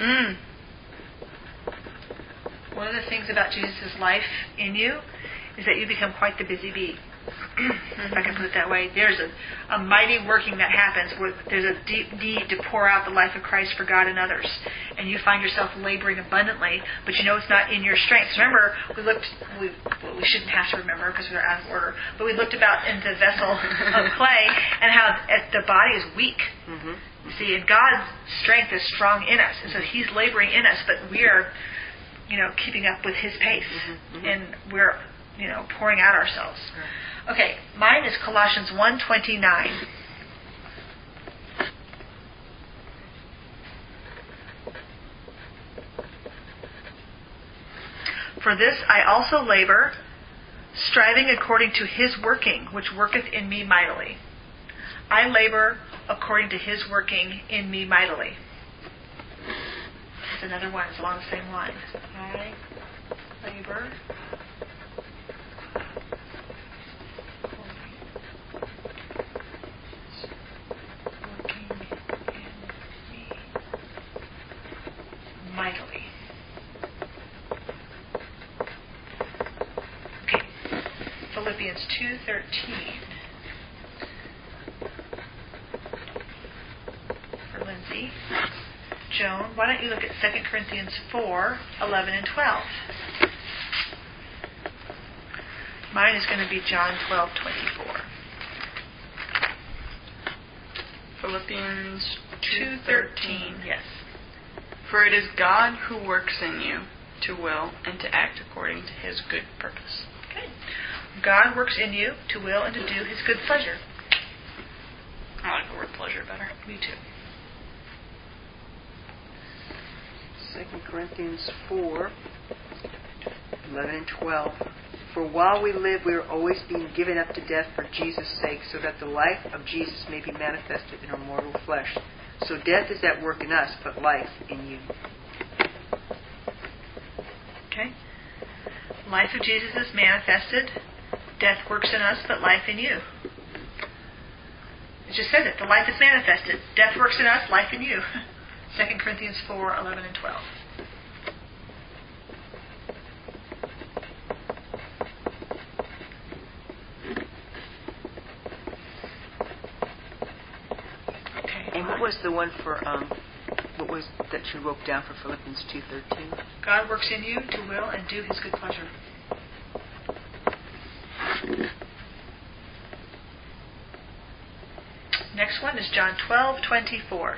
One of the things about Jesus' life in you is that you become quite the busy bee. If I can put it that way. There's a mighty working that happens where there's a deep need to pour out the life of Christ for God and others. And you find yourself laboring abundantly, but you know it's not in your strength. Remember, we shouldn't have to remember because we're out of order, but we looked about in the vessel of clay and how the body is weak. Mm-hmm. You see, and God's strength is strong in us. And so He's laboring in us, but we are, keeping up with His pace. Mm-hmm. And we're, pouring out ourselves. Okay, mine is Colossians 1:29. For this I also labor, striving according to His working, which worketh in me mightily. I labor according to His working in me mightily. That's another one. It's along the same lines. I labor. Mightily. Okay. Philippians 2:13. For Lindsay. Joan, why don't you look at 2 Corinthians 4:11 and 12. Mine is going to be John 12:24. Philippians 2:13. Yes. For it is God who works in you to will and to act according to His good purpose. Okay. God works in you to will and to do His good pleasure. I like the word pleasure better. Me too. 2 Corinthians 4:11 and 12. For while we live, we are always being given up to death for Jesus' sake, so that the life of Jesus may be manifested in our mortal flesh. So death is at work in us, but life in you. Okay. Life of Jesus is manifested. Death works in us, but life in you. It just says it. The life is manifested. Death works in us, life in you. 2 Corinthians 4:11 and 12. And what was the one for, what was that you wrote down for Philippians 2:13? God works in you to will and do His good pleasure. Next one is John 12:24.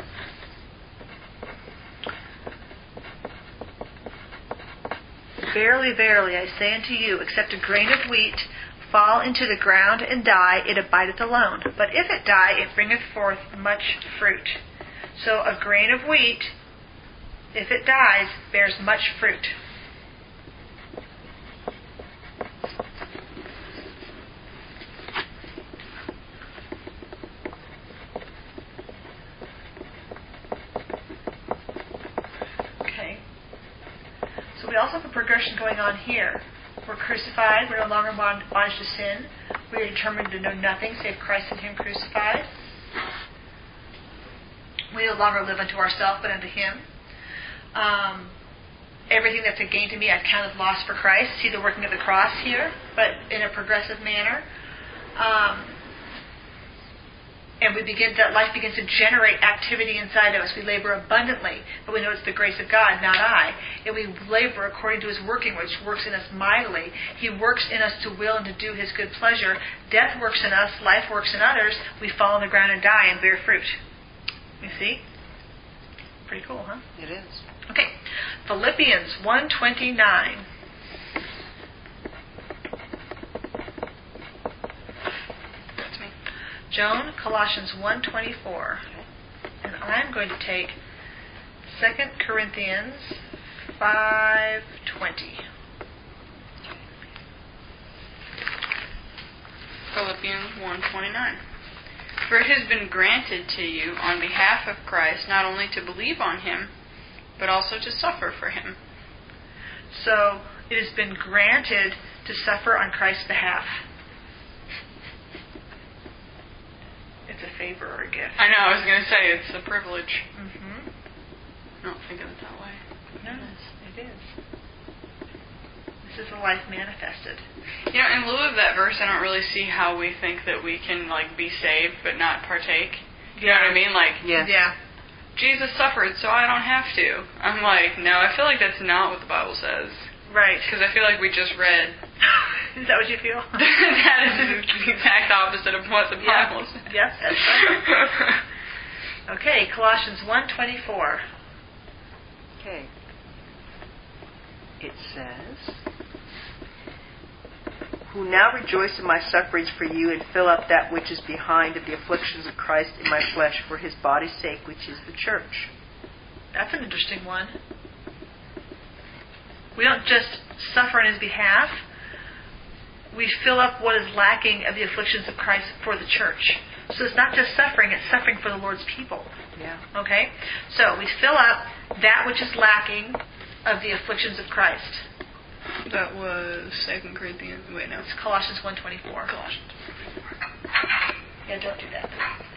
Verily, verily, I say unto you, except a grain of wheat fall into the ground and die, it abideth alone. But if it die, it bringeth forth much fruit. So a grain of wheat, if it dies, bears much fruit. Okay. So we also have a progression going on here. We're crucified. We're no longer bondage to sin. We are determined to know nothing save Christ and Him crucified. We no longer live unto ourselves, but unto Him. everything that's a gain to me, I've counted loss for Christ. See the working of the cross here, but in a progressive manner. And that life begins to generate activity inside of us. We labor abundantly, but we know it's the grace of God, not I. And we labor according to His working, which works in us mightily. He works in us to will and to do His good pleasure. Death works in us, life works in others. We fall on the ground and die and bear fruit. You see? Pretty cool, huh? It is. Okay. Philippians 1:29. Joan, Colossians 1:24. And I'm going to take 2 Corinthians 5:20. Philippians 1:29. For it has been granted to you on behalf of Christ not only to believe on Him, but also to suffer for Him. So it has been granted to suffer on Christ's behalf. It's a favor or a gift. I know, I was going to say it's a privilege. Mm-hmm. I don't think of it that way. No, it is. This is a life manifested. You know, in lieu of that verse, I don't really see how we think that we can, be saved but not partake. You know what I mean? Yes. Yeah. Jesus suffered, so I don't have to. I'm like, no, I feel like that's not what the Bible says. Right. Because I feel like we just read. Is that what you feel? That is the exact opposite of what the Bible says. Yes, that's right. Okay, Colossians 1:24. Okay. It says, who now rejoice in my sufferings for you and fill up that which is behind of the afflictions of Christ in my flesh for His body's sake, which is the church. That's an interesting one. We don't just suffer on His behalf. We fill up what is lacking of the afflictions of Christ for the church. So it's not just suffering, it's suffering for the Lord's people. Yeah. Okay? So we fill up that which is lacking of the afflictions of Christ. That was 2 Corinthians. Wait, no. It's Colossians 1:24. Colossians. Yeah, don't do that.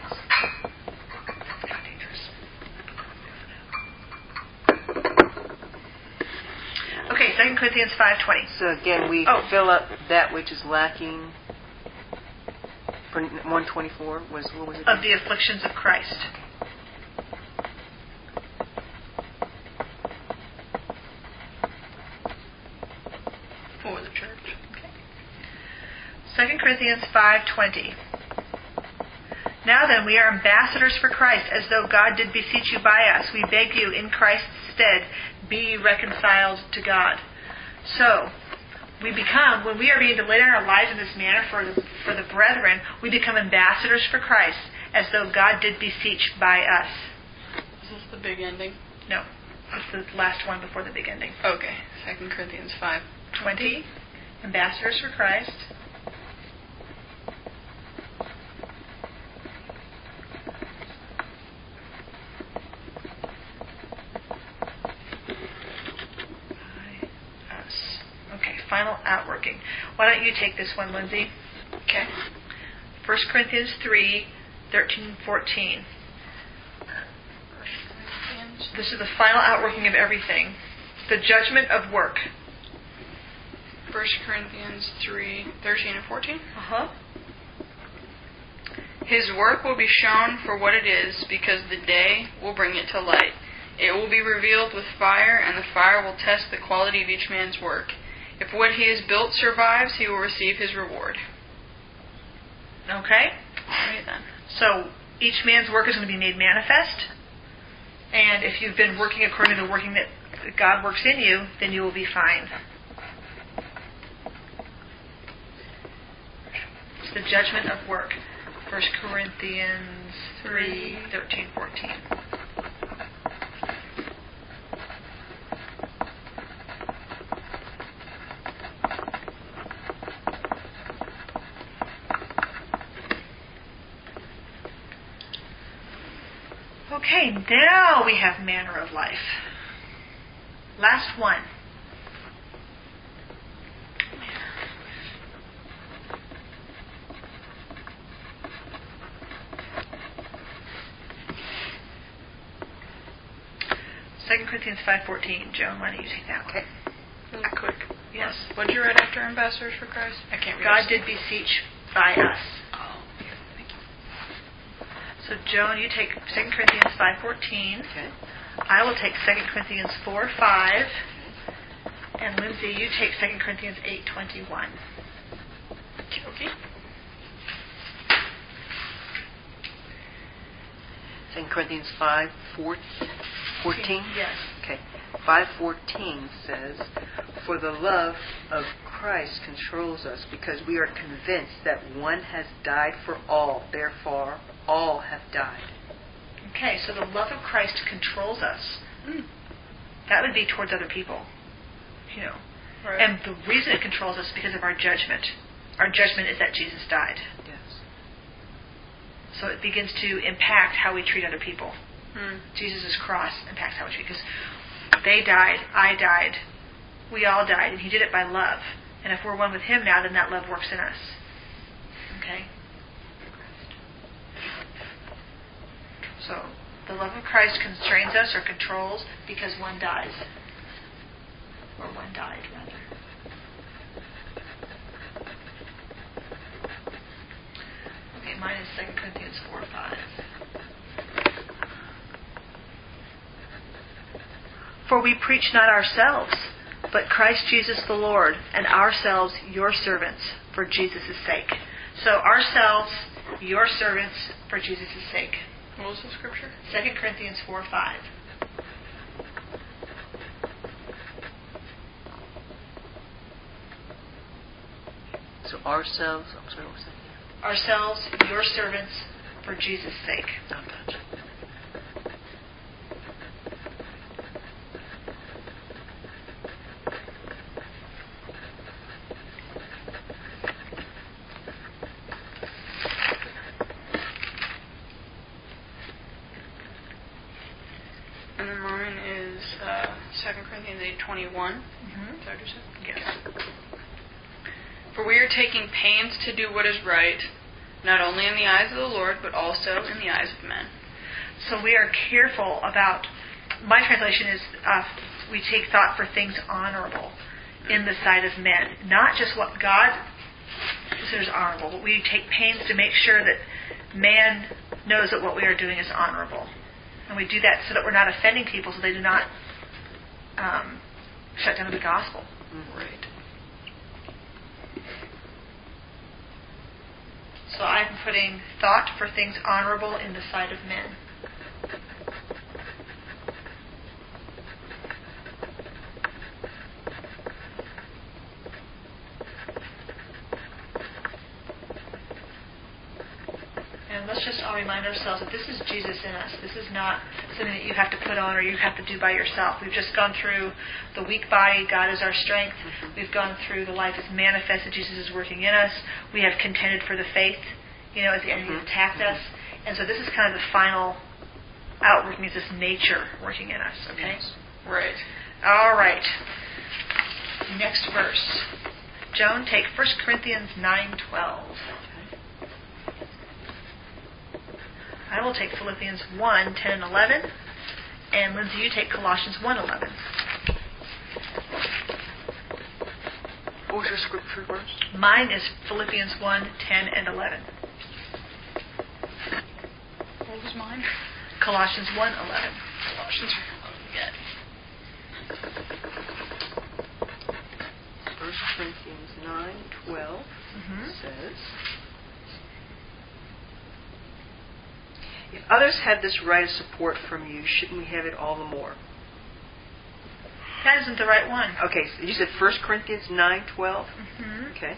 Okay, 2 Corinthians 5:20. So again, we fill up that which is lacking. For 124 was, what was it? Of the afflictions of Christ. For the church. Okay. 2 Corinthians 5:20. Now then, we are ambassadors for Christ, as though God did beseech you by us. We beg you, in Christ's stead, be reconciled to God. So, we become, when we are being to lay down our lives in this manner for the brethren, we become ambassadors for Christ, as though God did beseech by us. Is this the big ending? No, this is the last one before the big ending. Okay, 2 Corinthians 5:20. Ambassadors for Christ. Final outworking. Why don't you take this one, Lindsay? Okay. 1 Corinthians 3:13-14. This is the final outworking of everything. The judgment of work. 1 Corinthians 3:13 and 14. Uh-huh. His work will be shown for what it is, because the day will bring it to light. It will be revealed with fire, and the fire will test the quality of each man's work. If what he has built survives, he will receive his reward. Okay? All right, then. So, each man's work is going to be made manifest. And if you've been working according to the working that God works in you, then you will be fine. It's the judgment of work. 1 Corinthians 3:13-14. Okay, now we have manner of life. Last one. 2 Corinthians 5:14. Joan, why don't you take that one? Okay. Really quick. Yes. What did you write after ambassadors for Christ? I can't read. God did beseech by us. Oh, yeah. Thank you. So Joan, you take 2 Corinthians 5:14. Okay. I will take 2 Corinthians 4:5. And Lindsay, you take 2 Corinthians 8:21. Okay. 2 Corinthians 5:14. Yes. Okay. 5:14 says, "For the love of Christ controls us, because we are convinced that one has died for all, therefore all have died." Okay, so the love of Christ controls us. That would be towards other people, Right. And the reason it controls us is because of our judgment. Our judgment is that Jesus died. Yes. So it begins to impact how we treat other people. Hmm. Jesus' cross impacts how we treat, because they died, I died, we all died, and he did it by love. And if we're one with him now, then that love works in us. Okay? So the love of Christ constrains us or controls because one dies. Or one died, rather. Okay, mine is 2 Corinthians 4:5. "For we preach not ourselves, but Christ Jesus the Lord, and ourselves your servants, for Jesus' sake." So ourselves, your servants, for Jesus' sake. What was the scripture? 2 Corinthians 4:5. So ourselves, I'm sorry, what was that? Ourselves, your servants, for Jesus' sake. Oh, gotcha. And then mine is 2 Corinthians 8:21. Mm-hmm. Is that what you said? Yes. "For we are taking pains to do what is right, not only in the eyes of the Lord, but also in the eyes of men." So we are careful about, my translation is, we take thought for things honorable in the sight of men. Not just what God considers honorable, but we take pains to make sure that man knows that what we are doing is honorable. And we do that so that we're not offending people, so they do not shut down the gospel. Right. So I'm putting thought for things honorable in the sight of men. And let's just all remind ourselves that this is Jesus in us. This is not something that you have to put on or you have to do by yourself. We've just gone through the weak body, God is our strength. We've gone through the life is manifested, Jesus is working in us. We have contended for the faith, as the enemy has attacked us. And so this is kind of the final outworking, is this nature working in us, okay? Yes. Right. All right. Next verse. Joan, take 1 Corinthians 9:12. I will take Philippians 1:10 and 11. And Lindsay, you take Colossians 1:11. What was your scripture verse? Mine is Philippians 1:10 and 11. What was mine? Colossians 1:11. Colossians. Yeah. 1 Corinthians 9:12 says, "If others have this right of support from you, shouldn't we have it all the more?" That isn't the right one. Okay, so you said 1 Corinthians 9:12? Mm-hmm. Okay.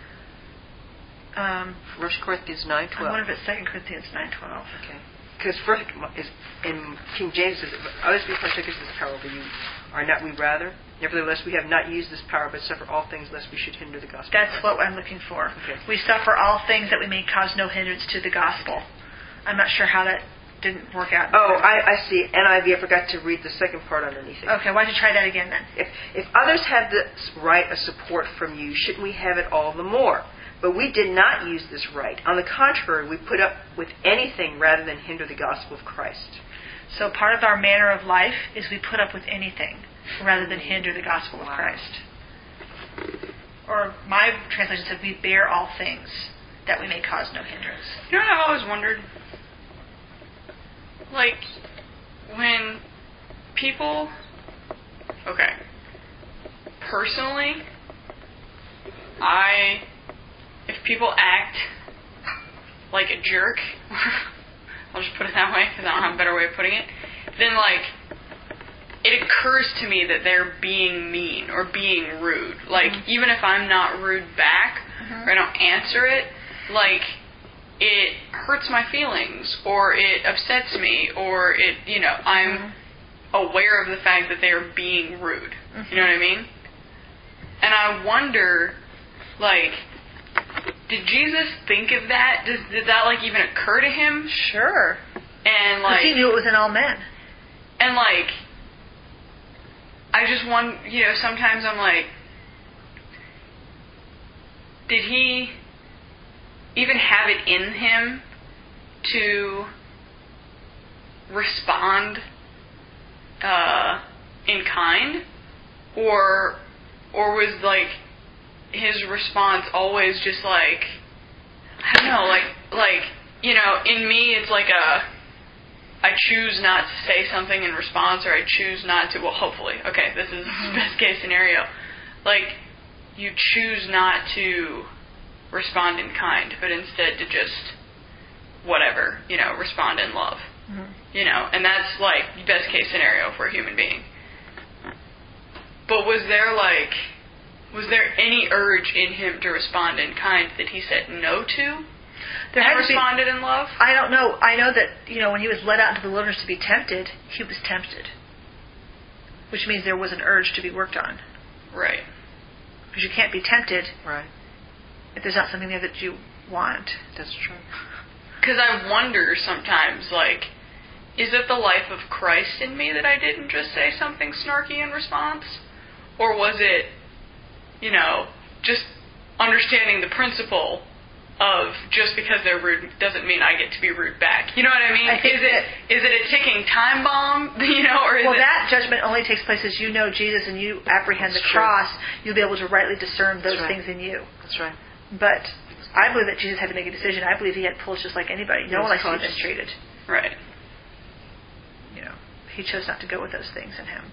1 Corinthians 9:12. I wonder if it's 2 Corinthians 9:12. Okay. Because first is in King James it says, "Others be partakers of this power, but you are not we rather. Nevertheless, we have not used this power, but suffer all things lest we should hinder the gospel." That's what I'm looking for. Okay. We suffer all things that we may cause no hindrance to the gospel. I'm not sure how that didn't work out. Oh, I see. NIV, I forgot to read the second part underneath it. Okay, why don't you try that again then? If others have this right of support from you, shouldn't we have it all the more? But we did not use this right. On the contrary, we put up with anything rather than hinder the gospel of Christ. So part of our manner of life is we put up with anything rather than hinder the gospel of Christ. Or my translation said, we bear all things that we may cause no hindrance. You know what I've always wondered? Like, when people... Okay. Personally, if people act like a jerk, I'll just put it that way because I don't have a better way of putting it, then, like, it occurs to me that they're being mean or being rude. Like, even if I'm not rude back or I don't answer it, like, it hurts my feelings or it upsets me or it, I'm aware of the fact that they are being rude. You know what I mean? And I wonder, like, did Jesus think of that? Did that, like, even occur to him? Sure. And, like... Because he knew it was in all men. And, like, I just want, sometimes I'm like, did he even have it in him to respond in kind? Or was, like, his response always just, like, I don't know, like, in me it's like I choose not to say something in response, or I choose not to, well, hopefully, okay, this is best case scenario. Like, you choose not to respond in kind, but instead to just, whatever, respond in love. And that's, like, best case scenario for a human being. But was there any urge in him to respond in kind that he said no to? There had responded in love? I don't know. I know that, when he was led out into the wilderness to be tempted, he was tempted. Which means there was an urge to be worked on. Right. Because you can't be tempted if there's not something there that you want. That's true. Because I wonder sometimes, like, is it the life of Christ in me that I didn't just say something snarky in response? Or was it, just understanding the principle of just because they're rude doesn't mean I get to be rude back. You know what I mean? Is it a ticking time bomb? Or is it... that judgment only takes place as you know Jesus and you apprehend the cross. You'll be able to rightly discern those things in you. That's right. But I believe that Jesus had to make a decision. I believe he had pulls just like anybody. No one likes to be mistreated. Right. He chose not to go with those things in him.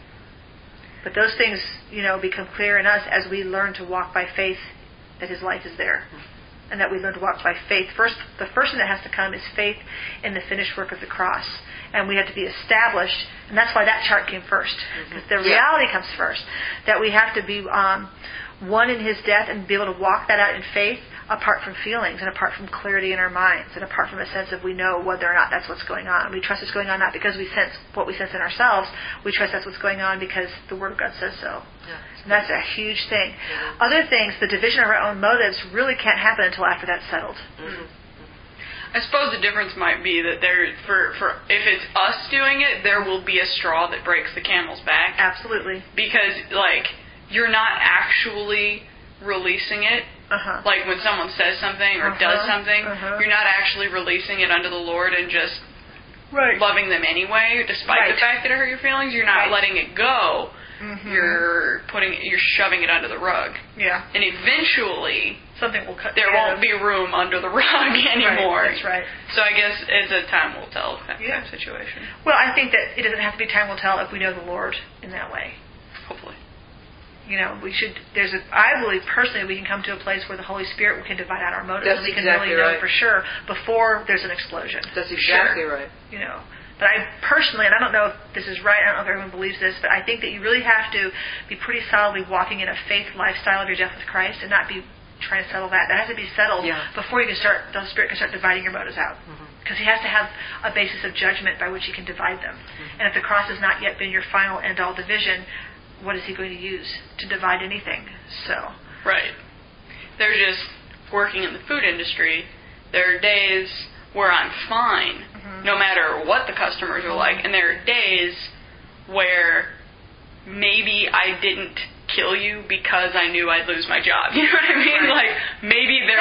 But those things, become clear in us as we learn to walk by faith that his life is there. And that we learn to walk by faith. The first thing that has to come is faith in the finished work of the cross. And we have to be established, and that's why that chart came first. Because the reality comes first. That we have to be one in his death and be able to walk that out in faith apart from feelings and apart from clarity in our minds and apart from a sense of we know whether or not that's what's going on. We trust it's going on not because we sense what we sense in ourselves. We trust that's what's going on because the Word of God says so. And that's a huge thing. Other things, the division of our own motives really can't happen until after that's settled. I suppose the difference might be that for if it's us doing it, there will be a straw that breaks the camel's back. Absolutely. Because, like, you're not actually releasing it. Like when someone says something or does something, you're not actually releasing it unto the Lord and just loving them anyway, despite the fact that it hurt your feelings. You're not letting it go. You're shoving it under the rug. Yeah. And eventually, something will cut. There won't be room under the rug anymore. Right, that's right. So I guess it's a time will tell kind of situation. Well, I think that it doesn't have to be time will tell if we know the Lord in that way. Hopefully. We should. I believe personally we can come to a place where the Holy Spirit can divide out our motives, That's and we can exactly really know right. for sure before there's an explosion. That's exactly right. But I personally, and I don't know if this is right, I don't know if everyone believes this, but I think that you really have to be pretty solidly walking in a faith lifestyle of your death with Christ and not be trying to settle that. That has to be settled before the Spirit can start dividing your motives out. Because he has to have a basis of judgment by which he can divide them. And if the cross has not yet been your final end-all division, what is he going to use to divide anything? Right. They're just working in the food industry. There are days where I'm fine, no matter what the customers are like, and there are days where maybe I didn't kill you because I knew I'd lose my job. You know what I mean? Right. Like, maybe there was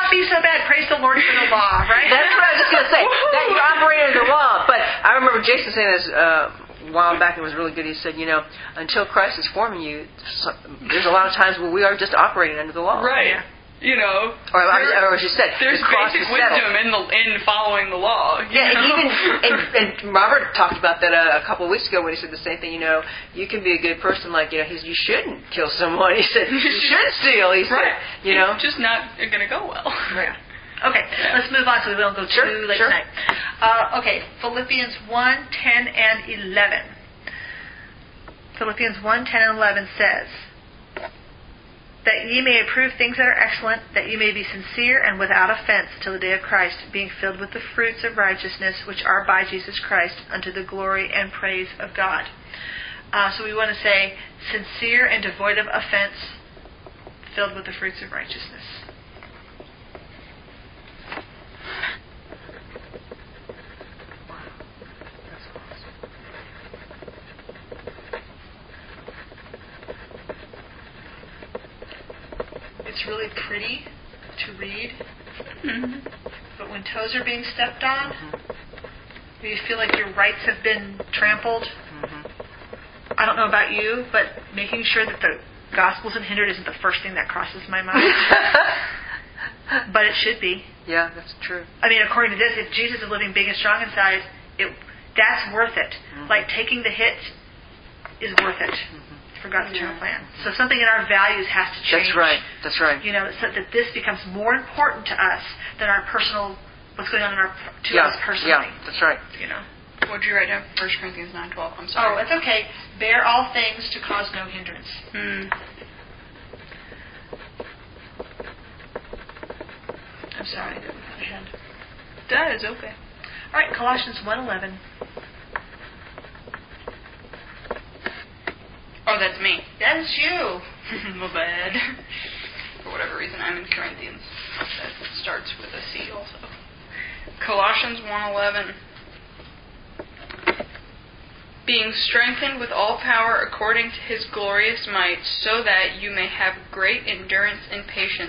not be so bad. Praise the Lord for the law, right? That's what I was just going to say. That you operate under the law. But I remember Jason saying this a while back, and it was really good. He said, until Christ is forming you, there's a lot of times where we are just operating under the law. Right. Or as you said, there's basic wisdom in following the law. Yeah, and Robert talked about that a couple of weeks ago when he said the same thing. You can be a good person, you shouldn't kill someone. He said you shouldn't steal. He said, It's just not going to go well. Right. Okay, let's move on so we won't go too late tonight. Okay, Philippians 1, 10, and 11. Philippians 1, 10, and 11 says, that ye may approve things that are excellent, that ye may be sincere and without offense till the day of Christ, being filled with the fruits of righteousness which are by Jesus Christ, unto the glory and praise of God. So we want to say, sincere and devoid of offense, filled with the fruits of righteousness. It's really pretty to read, but when toes are being stepped on, or you feel like your rights have been trampled, I don't know about you, but making sure that the gospel's unhindered isn't the first thing that crosses my mind. But it should be. Yeah, that's true. I mean, according to this, if Jesus is living big and strong inside, that's worth it. Like taking the hit is worth it. For God's eternal plan. So something in our values has to change. That's right. So that this becomes more important to us than our personal, what's going on in us personally. Yeah, that's right. What did you write down? 1 Corinthians 9:12. I'm sorry. Oh, it's okay. Bear all things to cause no hindrance. I'm sorry. That is okay. All right, Colossians 1:11. Oh, that's me. That's you. My bad. For whatever reason, I'm in Corinthians. That starts with a C also. Colossians 1:11. Being strengthened with all power according to His glorious might, so that you may have great endurance and patience.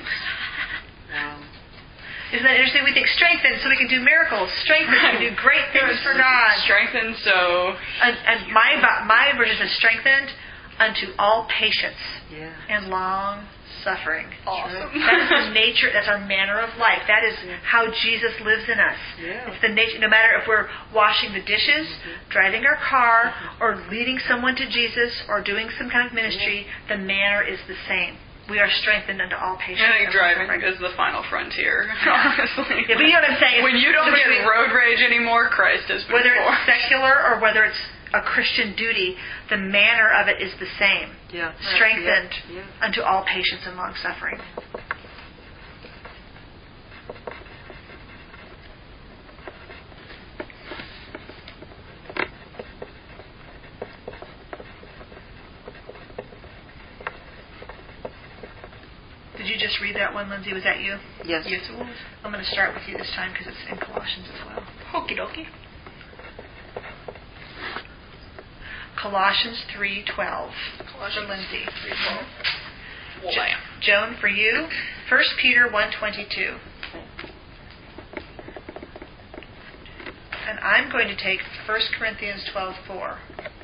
Isn't that interesting? We think strengthened so we can do miracles. Strengthened so we can do great things for God. Strengthened so... And my version says strengthened unto all patience and long suffering. Awesome. That's the nature, that's our manner of life. That is how Jesus lives in us. Yeah. It's the nature, no matter if we're washing the dishes, driving our car, or leading someone to Jesus, or doing some kind of ministry, the manner is the same. We are strengthened unto all patience. I think driving is the final frontier, honestly. Yeah, but you know what I'm saying? When you don't get road rage anymore, Christ is before. Whether it's secular or whether it's a Christian duty, the manner of it is the same. Yeah. Strengthened unto all patience and long suffering. Did you just read that one, Lindsay? Was that you? Yes. Yes, it was. I'm going to start with you this time because it's in Colossians as well. Okie dokie. Colossians 3:12. Colossians Lindsay. 3:12. Well, bam. Joan, for you, 1 Peter 1:22. And I'm going to take 1 Corinthians 12:4.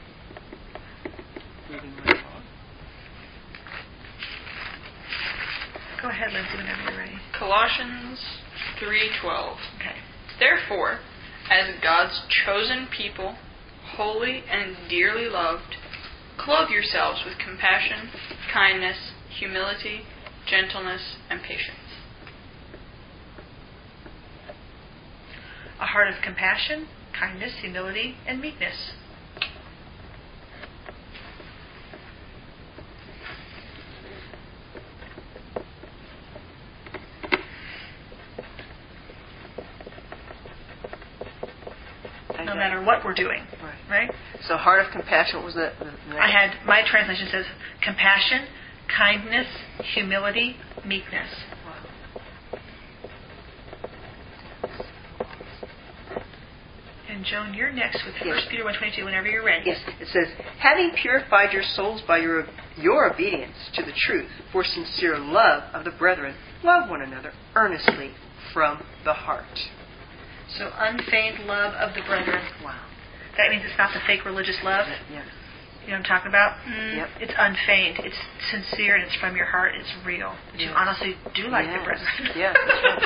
Go ahead, Lindsay, whenever you're ready. Colossians 3:12. Okay. Therefore, as God's chosen people, holy and dearly loved, clothe yourselves with compassion, kindness, humility, gentleness, and patience. A heart of compassion, kindness, humility, and meekness. No matter what we're doing, right? So heart of compassion, what was that? I had, my translation says compassion, kindness, humility, meekness. And Joan, you're next with 1 Peter 1:22 whenever you're ready. Yes, it says, having purified your souls by your your obedience to the truth, for sincere love of the brethren, love one another earnestly from the heart. So unfeigned love of the brethren. Wow. That means it's not the fake religious love. Yeah. You know what I'm talking about? Yep. It's unfeigned. It's sincere and it's from your heart. It's real. That you honestly do like the brethren. Yeah, that's right.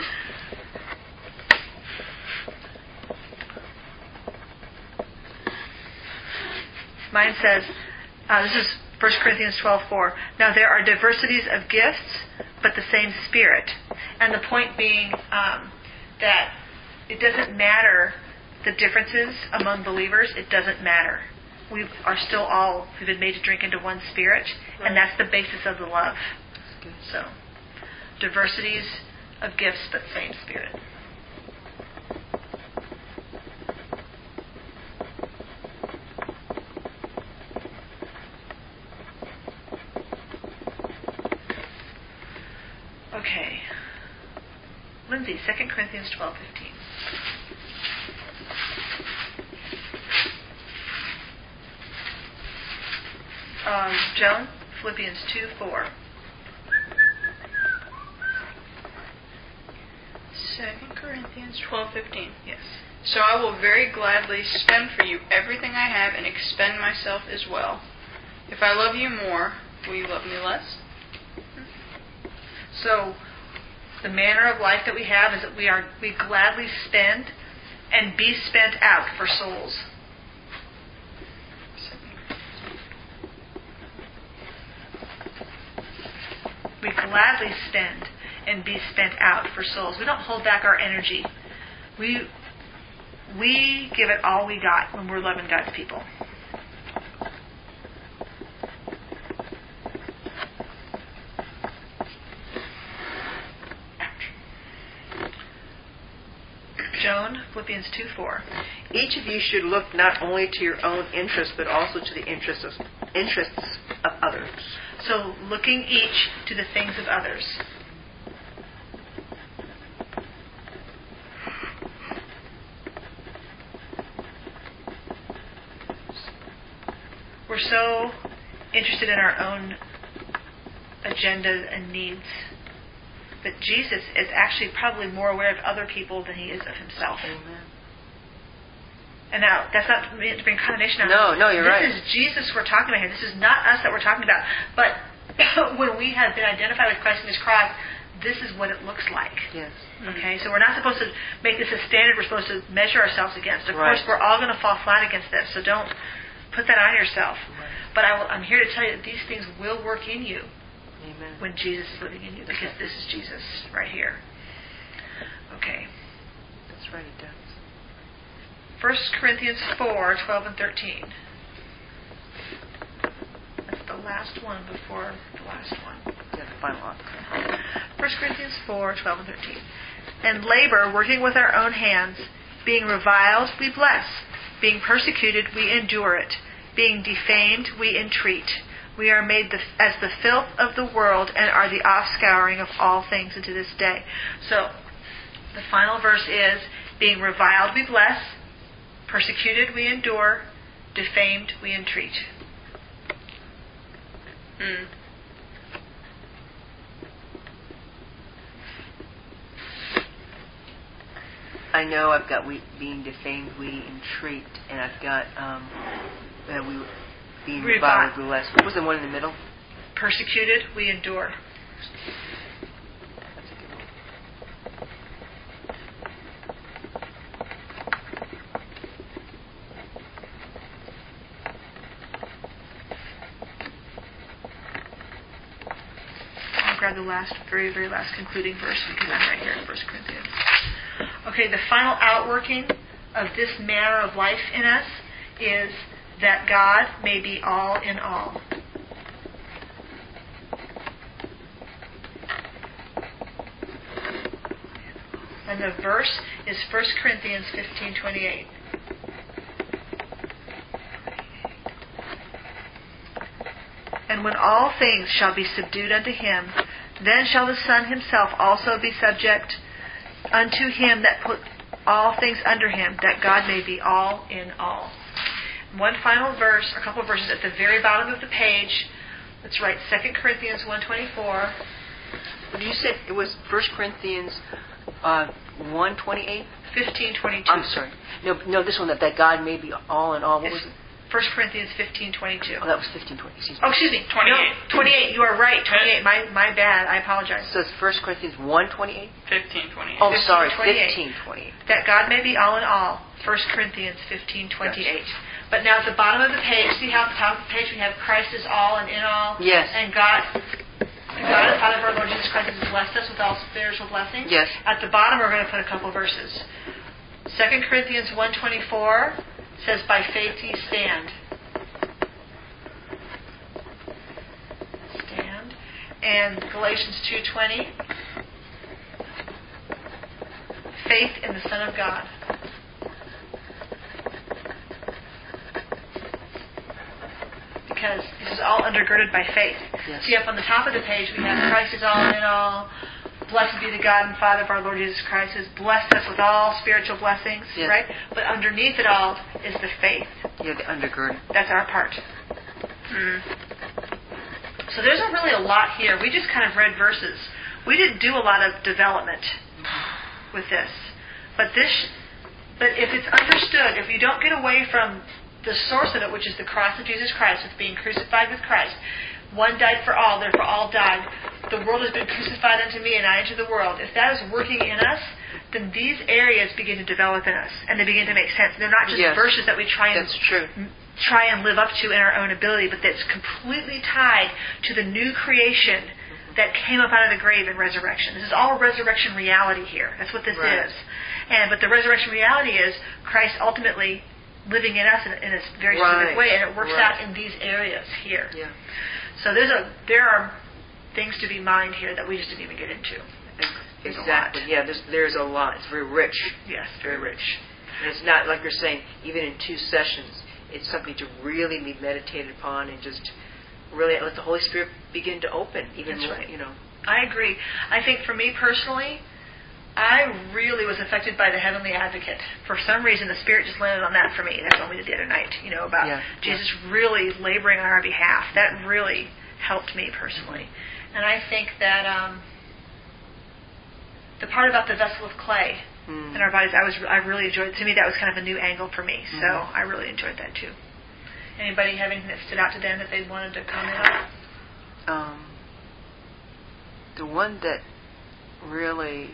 Mine says, this is 1 Corinthians 12:4. Now there are diversities of gifts, but the same Spirit. And the point being that it doesn't matter the differences among believers. It doesn't matter. We are still all, we've been made to drink into one Spirit, and that's the basis of the love. So, diversities of gifts, but same Spirit. Okay. Lindsay, 2 Corinthians 12:15. Joan, Philippians 2:4. 2 Corinthians 12:15. Yes. So I will very gladly spend for you everything I have and expend myself as well. If I love you more, will you love me less? So the manner of life that we have is that we gladly spend and be spent out for souls. We gladly spend and be spent out for souls. We don't hold back our energy. We give it all we got when we're loving God's people. Joan, Philippians 2:4. Each of you should look not only to your own interests, but also to the interests of others. So looking each to the things of others. We're so interested in our own agendas and needs that Jesus is actually probably more aware of other people than he is of himself. Amen. And now, that's not meant to bring condemnation on No, you're right. This is Jesus we're talking about here. This is not us that we're talking about. But when we have been identified with Christ and his cross, this is what it looks like. Yes. Okay, so we're not supposed to make this a standard we're supposed to measure ourselves against. Of Right. course, we're all going to fall flat against this, so don't put that on yourself. Right. But I'm here to tell you that these things will work in you Amen. when Jesus is living in you, because this is Jesus right here. Okay. That's right, it does. 1 Corinthians 4:12 and 13. That's the last one before the last one. Yeah, the final one. 1 Corinthians 4:12 and 13. And labor, working with our own hands, being reviled, we bless. Being persecuted, we endure it. Being defamed, we entreat. We are made as the filth of the world and are the offscouring of all things unto this day. So, the final verse is, being reviled, we bless. Persecuted, we endure. Defamed, we entreat. I know I've got being defamed, we entreat, and I've got we being reviled, we bless. What was the one in the middle? Persecuted, we endure. That's a good one. I'll grab the very, very last concluding verse because I'm right here in 1 Corinthians. Okay, the final outworking of this manner of life in us is that God may be all in all. And the verse is 1 Corinthians 15:28. And when all things shall be subdued unto him, then shall the Son himself also be subject unto him that put all things under him, that God may be all in all. One final verse, or a couple of verses at the very bottom of the page, That's right, 2 Corinthians 1:24. But you said it was 1 Corinthians 1:28? 15:22. I'm sorry. No, this one, that God may be all in all. What was it? 1 Corinthians 15:22. Oh, that was 15:20. Excuse me. Oh, excuse me. 28. No, 28. You are right. 28. My bad. I apologize. So it's 1 Corinthians 1:28? 15:28. Oh, sorry, 15:28. 15:28. That God may be all in all. 1 Corinthians 15:28. But now at the bottom of the page, see how at the top of the page we have Christ is all and in all? Yes. And God and Father of our Lord Jesus Christ has blessed us with all spiritual blessings. Yes. At the bottom we're going to put a couple verses. 2 Corinthians 1:24 says, by faith ye stand. Stand. And Galatians 2:20, faith in the Son of God. Because this is all undergirded by faith. Yes. See, up on the top of the page we have Christ is all in all. Blessed be the God and Father of our Lord Jesus Christ, who has blessed us with all spiritual blessings, yes. right? But underneath it all is the faith. Yeah, the undergird. That's our part. So there isn't really a lot here. We just kind of read verses. We didn't do a lot of development with this. But if it's understood, if you don't get away from the source of it, which is the cross of Jesus Christ, with being crucified with Christ, one died for all, therefore all died. The world has been crucified unto me, and I unto the world. If that is working in us, then these areas begin to develop in us, and they begin to make sense. They're not just yes. verses that we try and live up to in our own ability, but that's completely tied to the new creation that came up out of the grave in resurrection. This is all resurrection reality here. That's what this right. is. But the resurrection reality is Christ ultimately living in us in a very specific way, and it works out in these areas here. Yeah. So there are things to be mined here that we just didn't even get into. There's exactly. a lot. Yeah, there's a lot. It's very rich. Yes, very rich. And it's not, like you're saying, even in 2 sessions, it's something to really be meditated upon and just really let the Holy Spirit begin to open. Even That's more, right. you know. I agree. I think for me personally, I really was affected by the Heavenly Advocate. For some reason, the Spirit just landed on that for me. That's what we did the other night, about Jesus really laboring on our behalf. That really helped me personally. And I think that the part about the vessel of clay in our bodies, I really enjoyed. To me, that was kind of a new angle for me. So I really enjoyed that too. Anybody have anything that stood out to them that they wanted to comment on? The one that really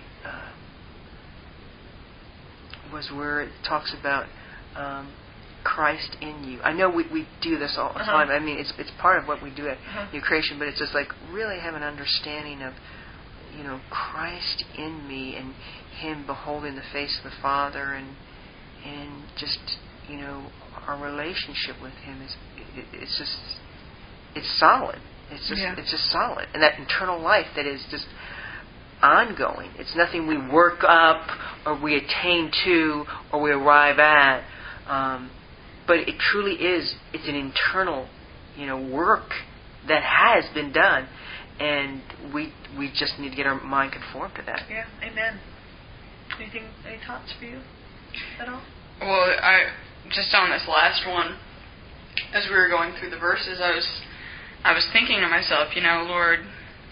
was where it talks about Christ in you. I know we do this all the time. I mean, it's part of what we do at New Creation, but it's just like really have an understanding of, Christ in me and Him beholding the face of the Father and just, our relationship with Him it's solid. It's just solid. And that eternal life that is just ongoing. It's nothing we work up or we attain to or we arrive at. But it truly is. It's an internal, work that has been done, and we just need to get our mind conformed to that. Yeah, amen. Any thoughts for you at all? Well, just on this last one, as we were going through the verses, I was thinking to myself, Lord,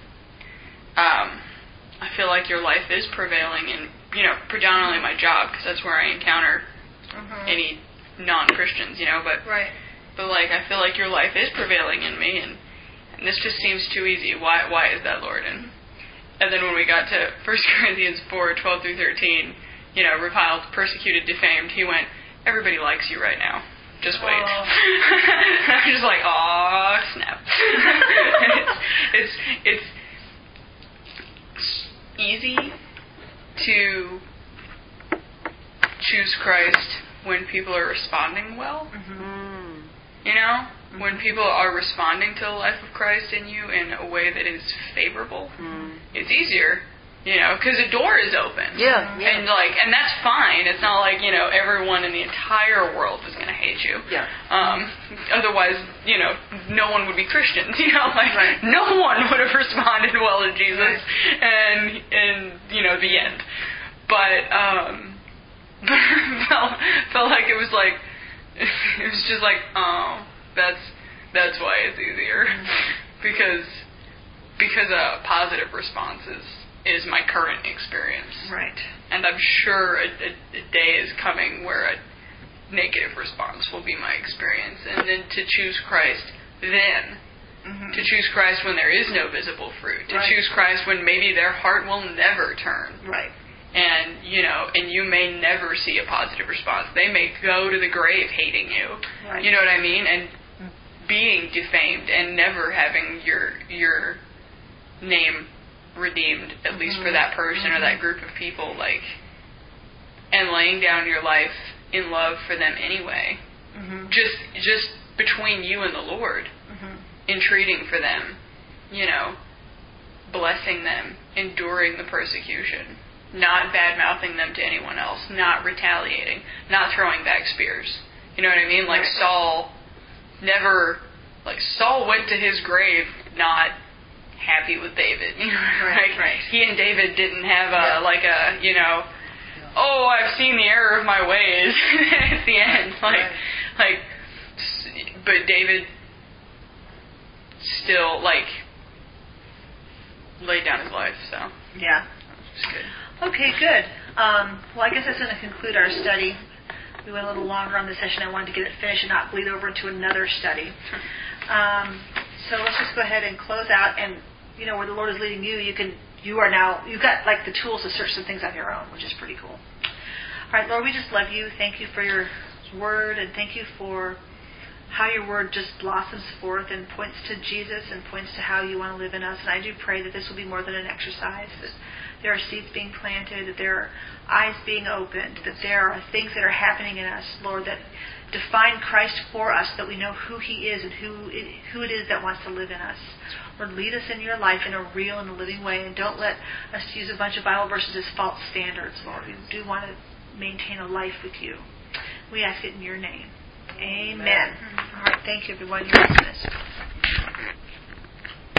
I feel like your life is prevailing in, predominantly my job, because that's where I encounter any non-Christians, but I feel like your life is prevailing in me, and this just seems too easy. Why is that, Lord? And then when we got to 1 Corinthians 4:12 through 13, reviled, persecuted, defamed, he went, everybody likes you right now. Just wait. I'm just like, aw, snap. It's easy to choose Christ when people are responding well. When people are responding to the life of Christ in you in a way that is favorable, it's easier. Because the door is open. Yeah. And that's fine. It's not like, everyone in the entire world is going to hate you. Yeah. Otherwise, no one would be Christians. No one would have responded well to Jesus and the end. But felt like it was just like, oh, that's why it's easier. because a positive response is my current experience. Right. And I'm sure a day is coming where a negative response will be my experience. And then to choose Christ then. Mm-hmm. To choose Christ when there is no visible fruit. To choose Christ when maybe their heart will never turn. Right. And, and you may never see a positive response. They may go to the grave hating you. Right. You know what I mean? And being defamed and never having your name redeemed, at least for that person or that group of people, and laying down your life in love for them anyway. Mm-hmm. Just between you and the Lord. Mm-hmm. Entreating for them, blessing them, enduring the persecution, not bad-mouthing them to anyone else, not retaliating, not throwing back spears. You know what I mean? Like Saul Saul went to his grave not happy with David. Right. He and David didn't have oh, I've seen the error of my ways at the end. But David still laid down his life, so yeah, it's good. Okay, good. Well, I guess that's going to conclude our study. We went a little longer on this session. I wanted to get it finished and not bleed over into another study. So let's just go ahead and close out. And where the Lord is leading you, you've got the tools to search some things on your own, which is pretty cool. All right, Lord, we just love you. Thank you for your word, and thank you for how your word just blossoms forth and points to Jesus and points to how you want to live in us. And I do pray that this will be more than an exercise, that there are seeds being planted, that there are eyes being opened, that there are things that are happening in us, Lord, that define Christ for us, that we know who he is and who it is that wants to live in us. Lord, lead us in your life in a real and a living way, and don't let us use a bunch of Bible verses as false standards, Lord. We do want to maintain a life with you. We ask it in your name. Amen. All right, thank you, everyone. You're dismissed.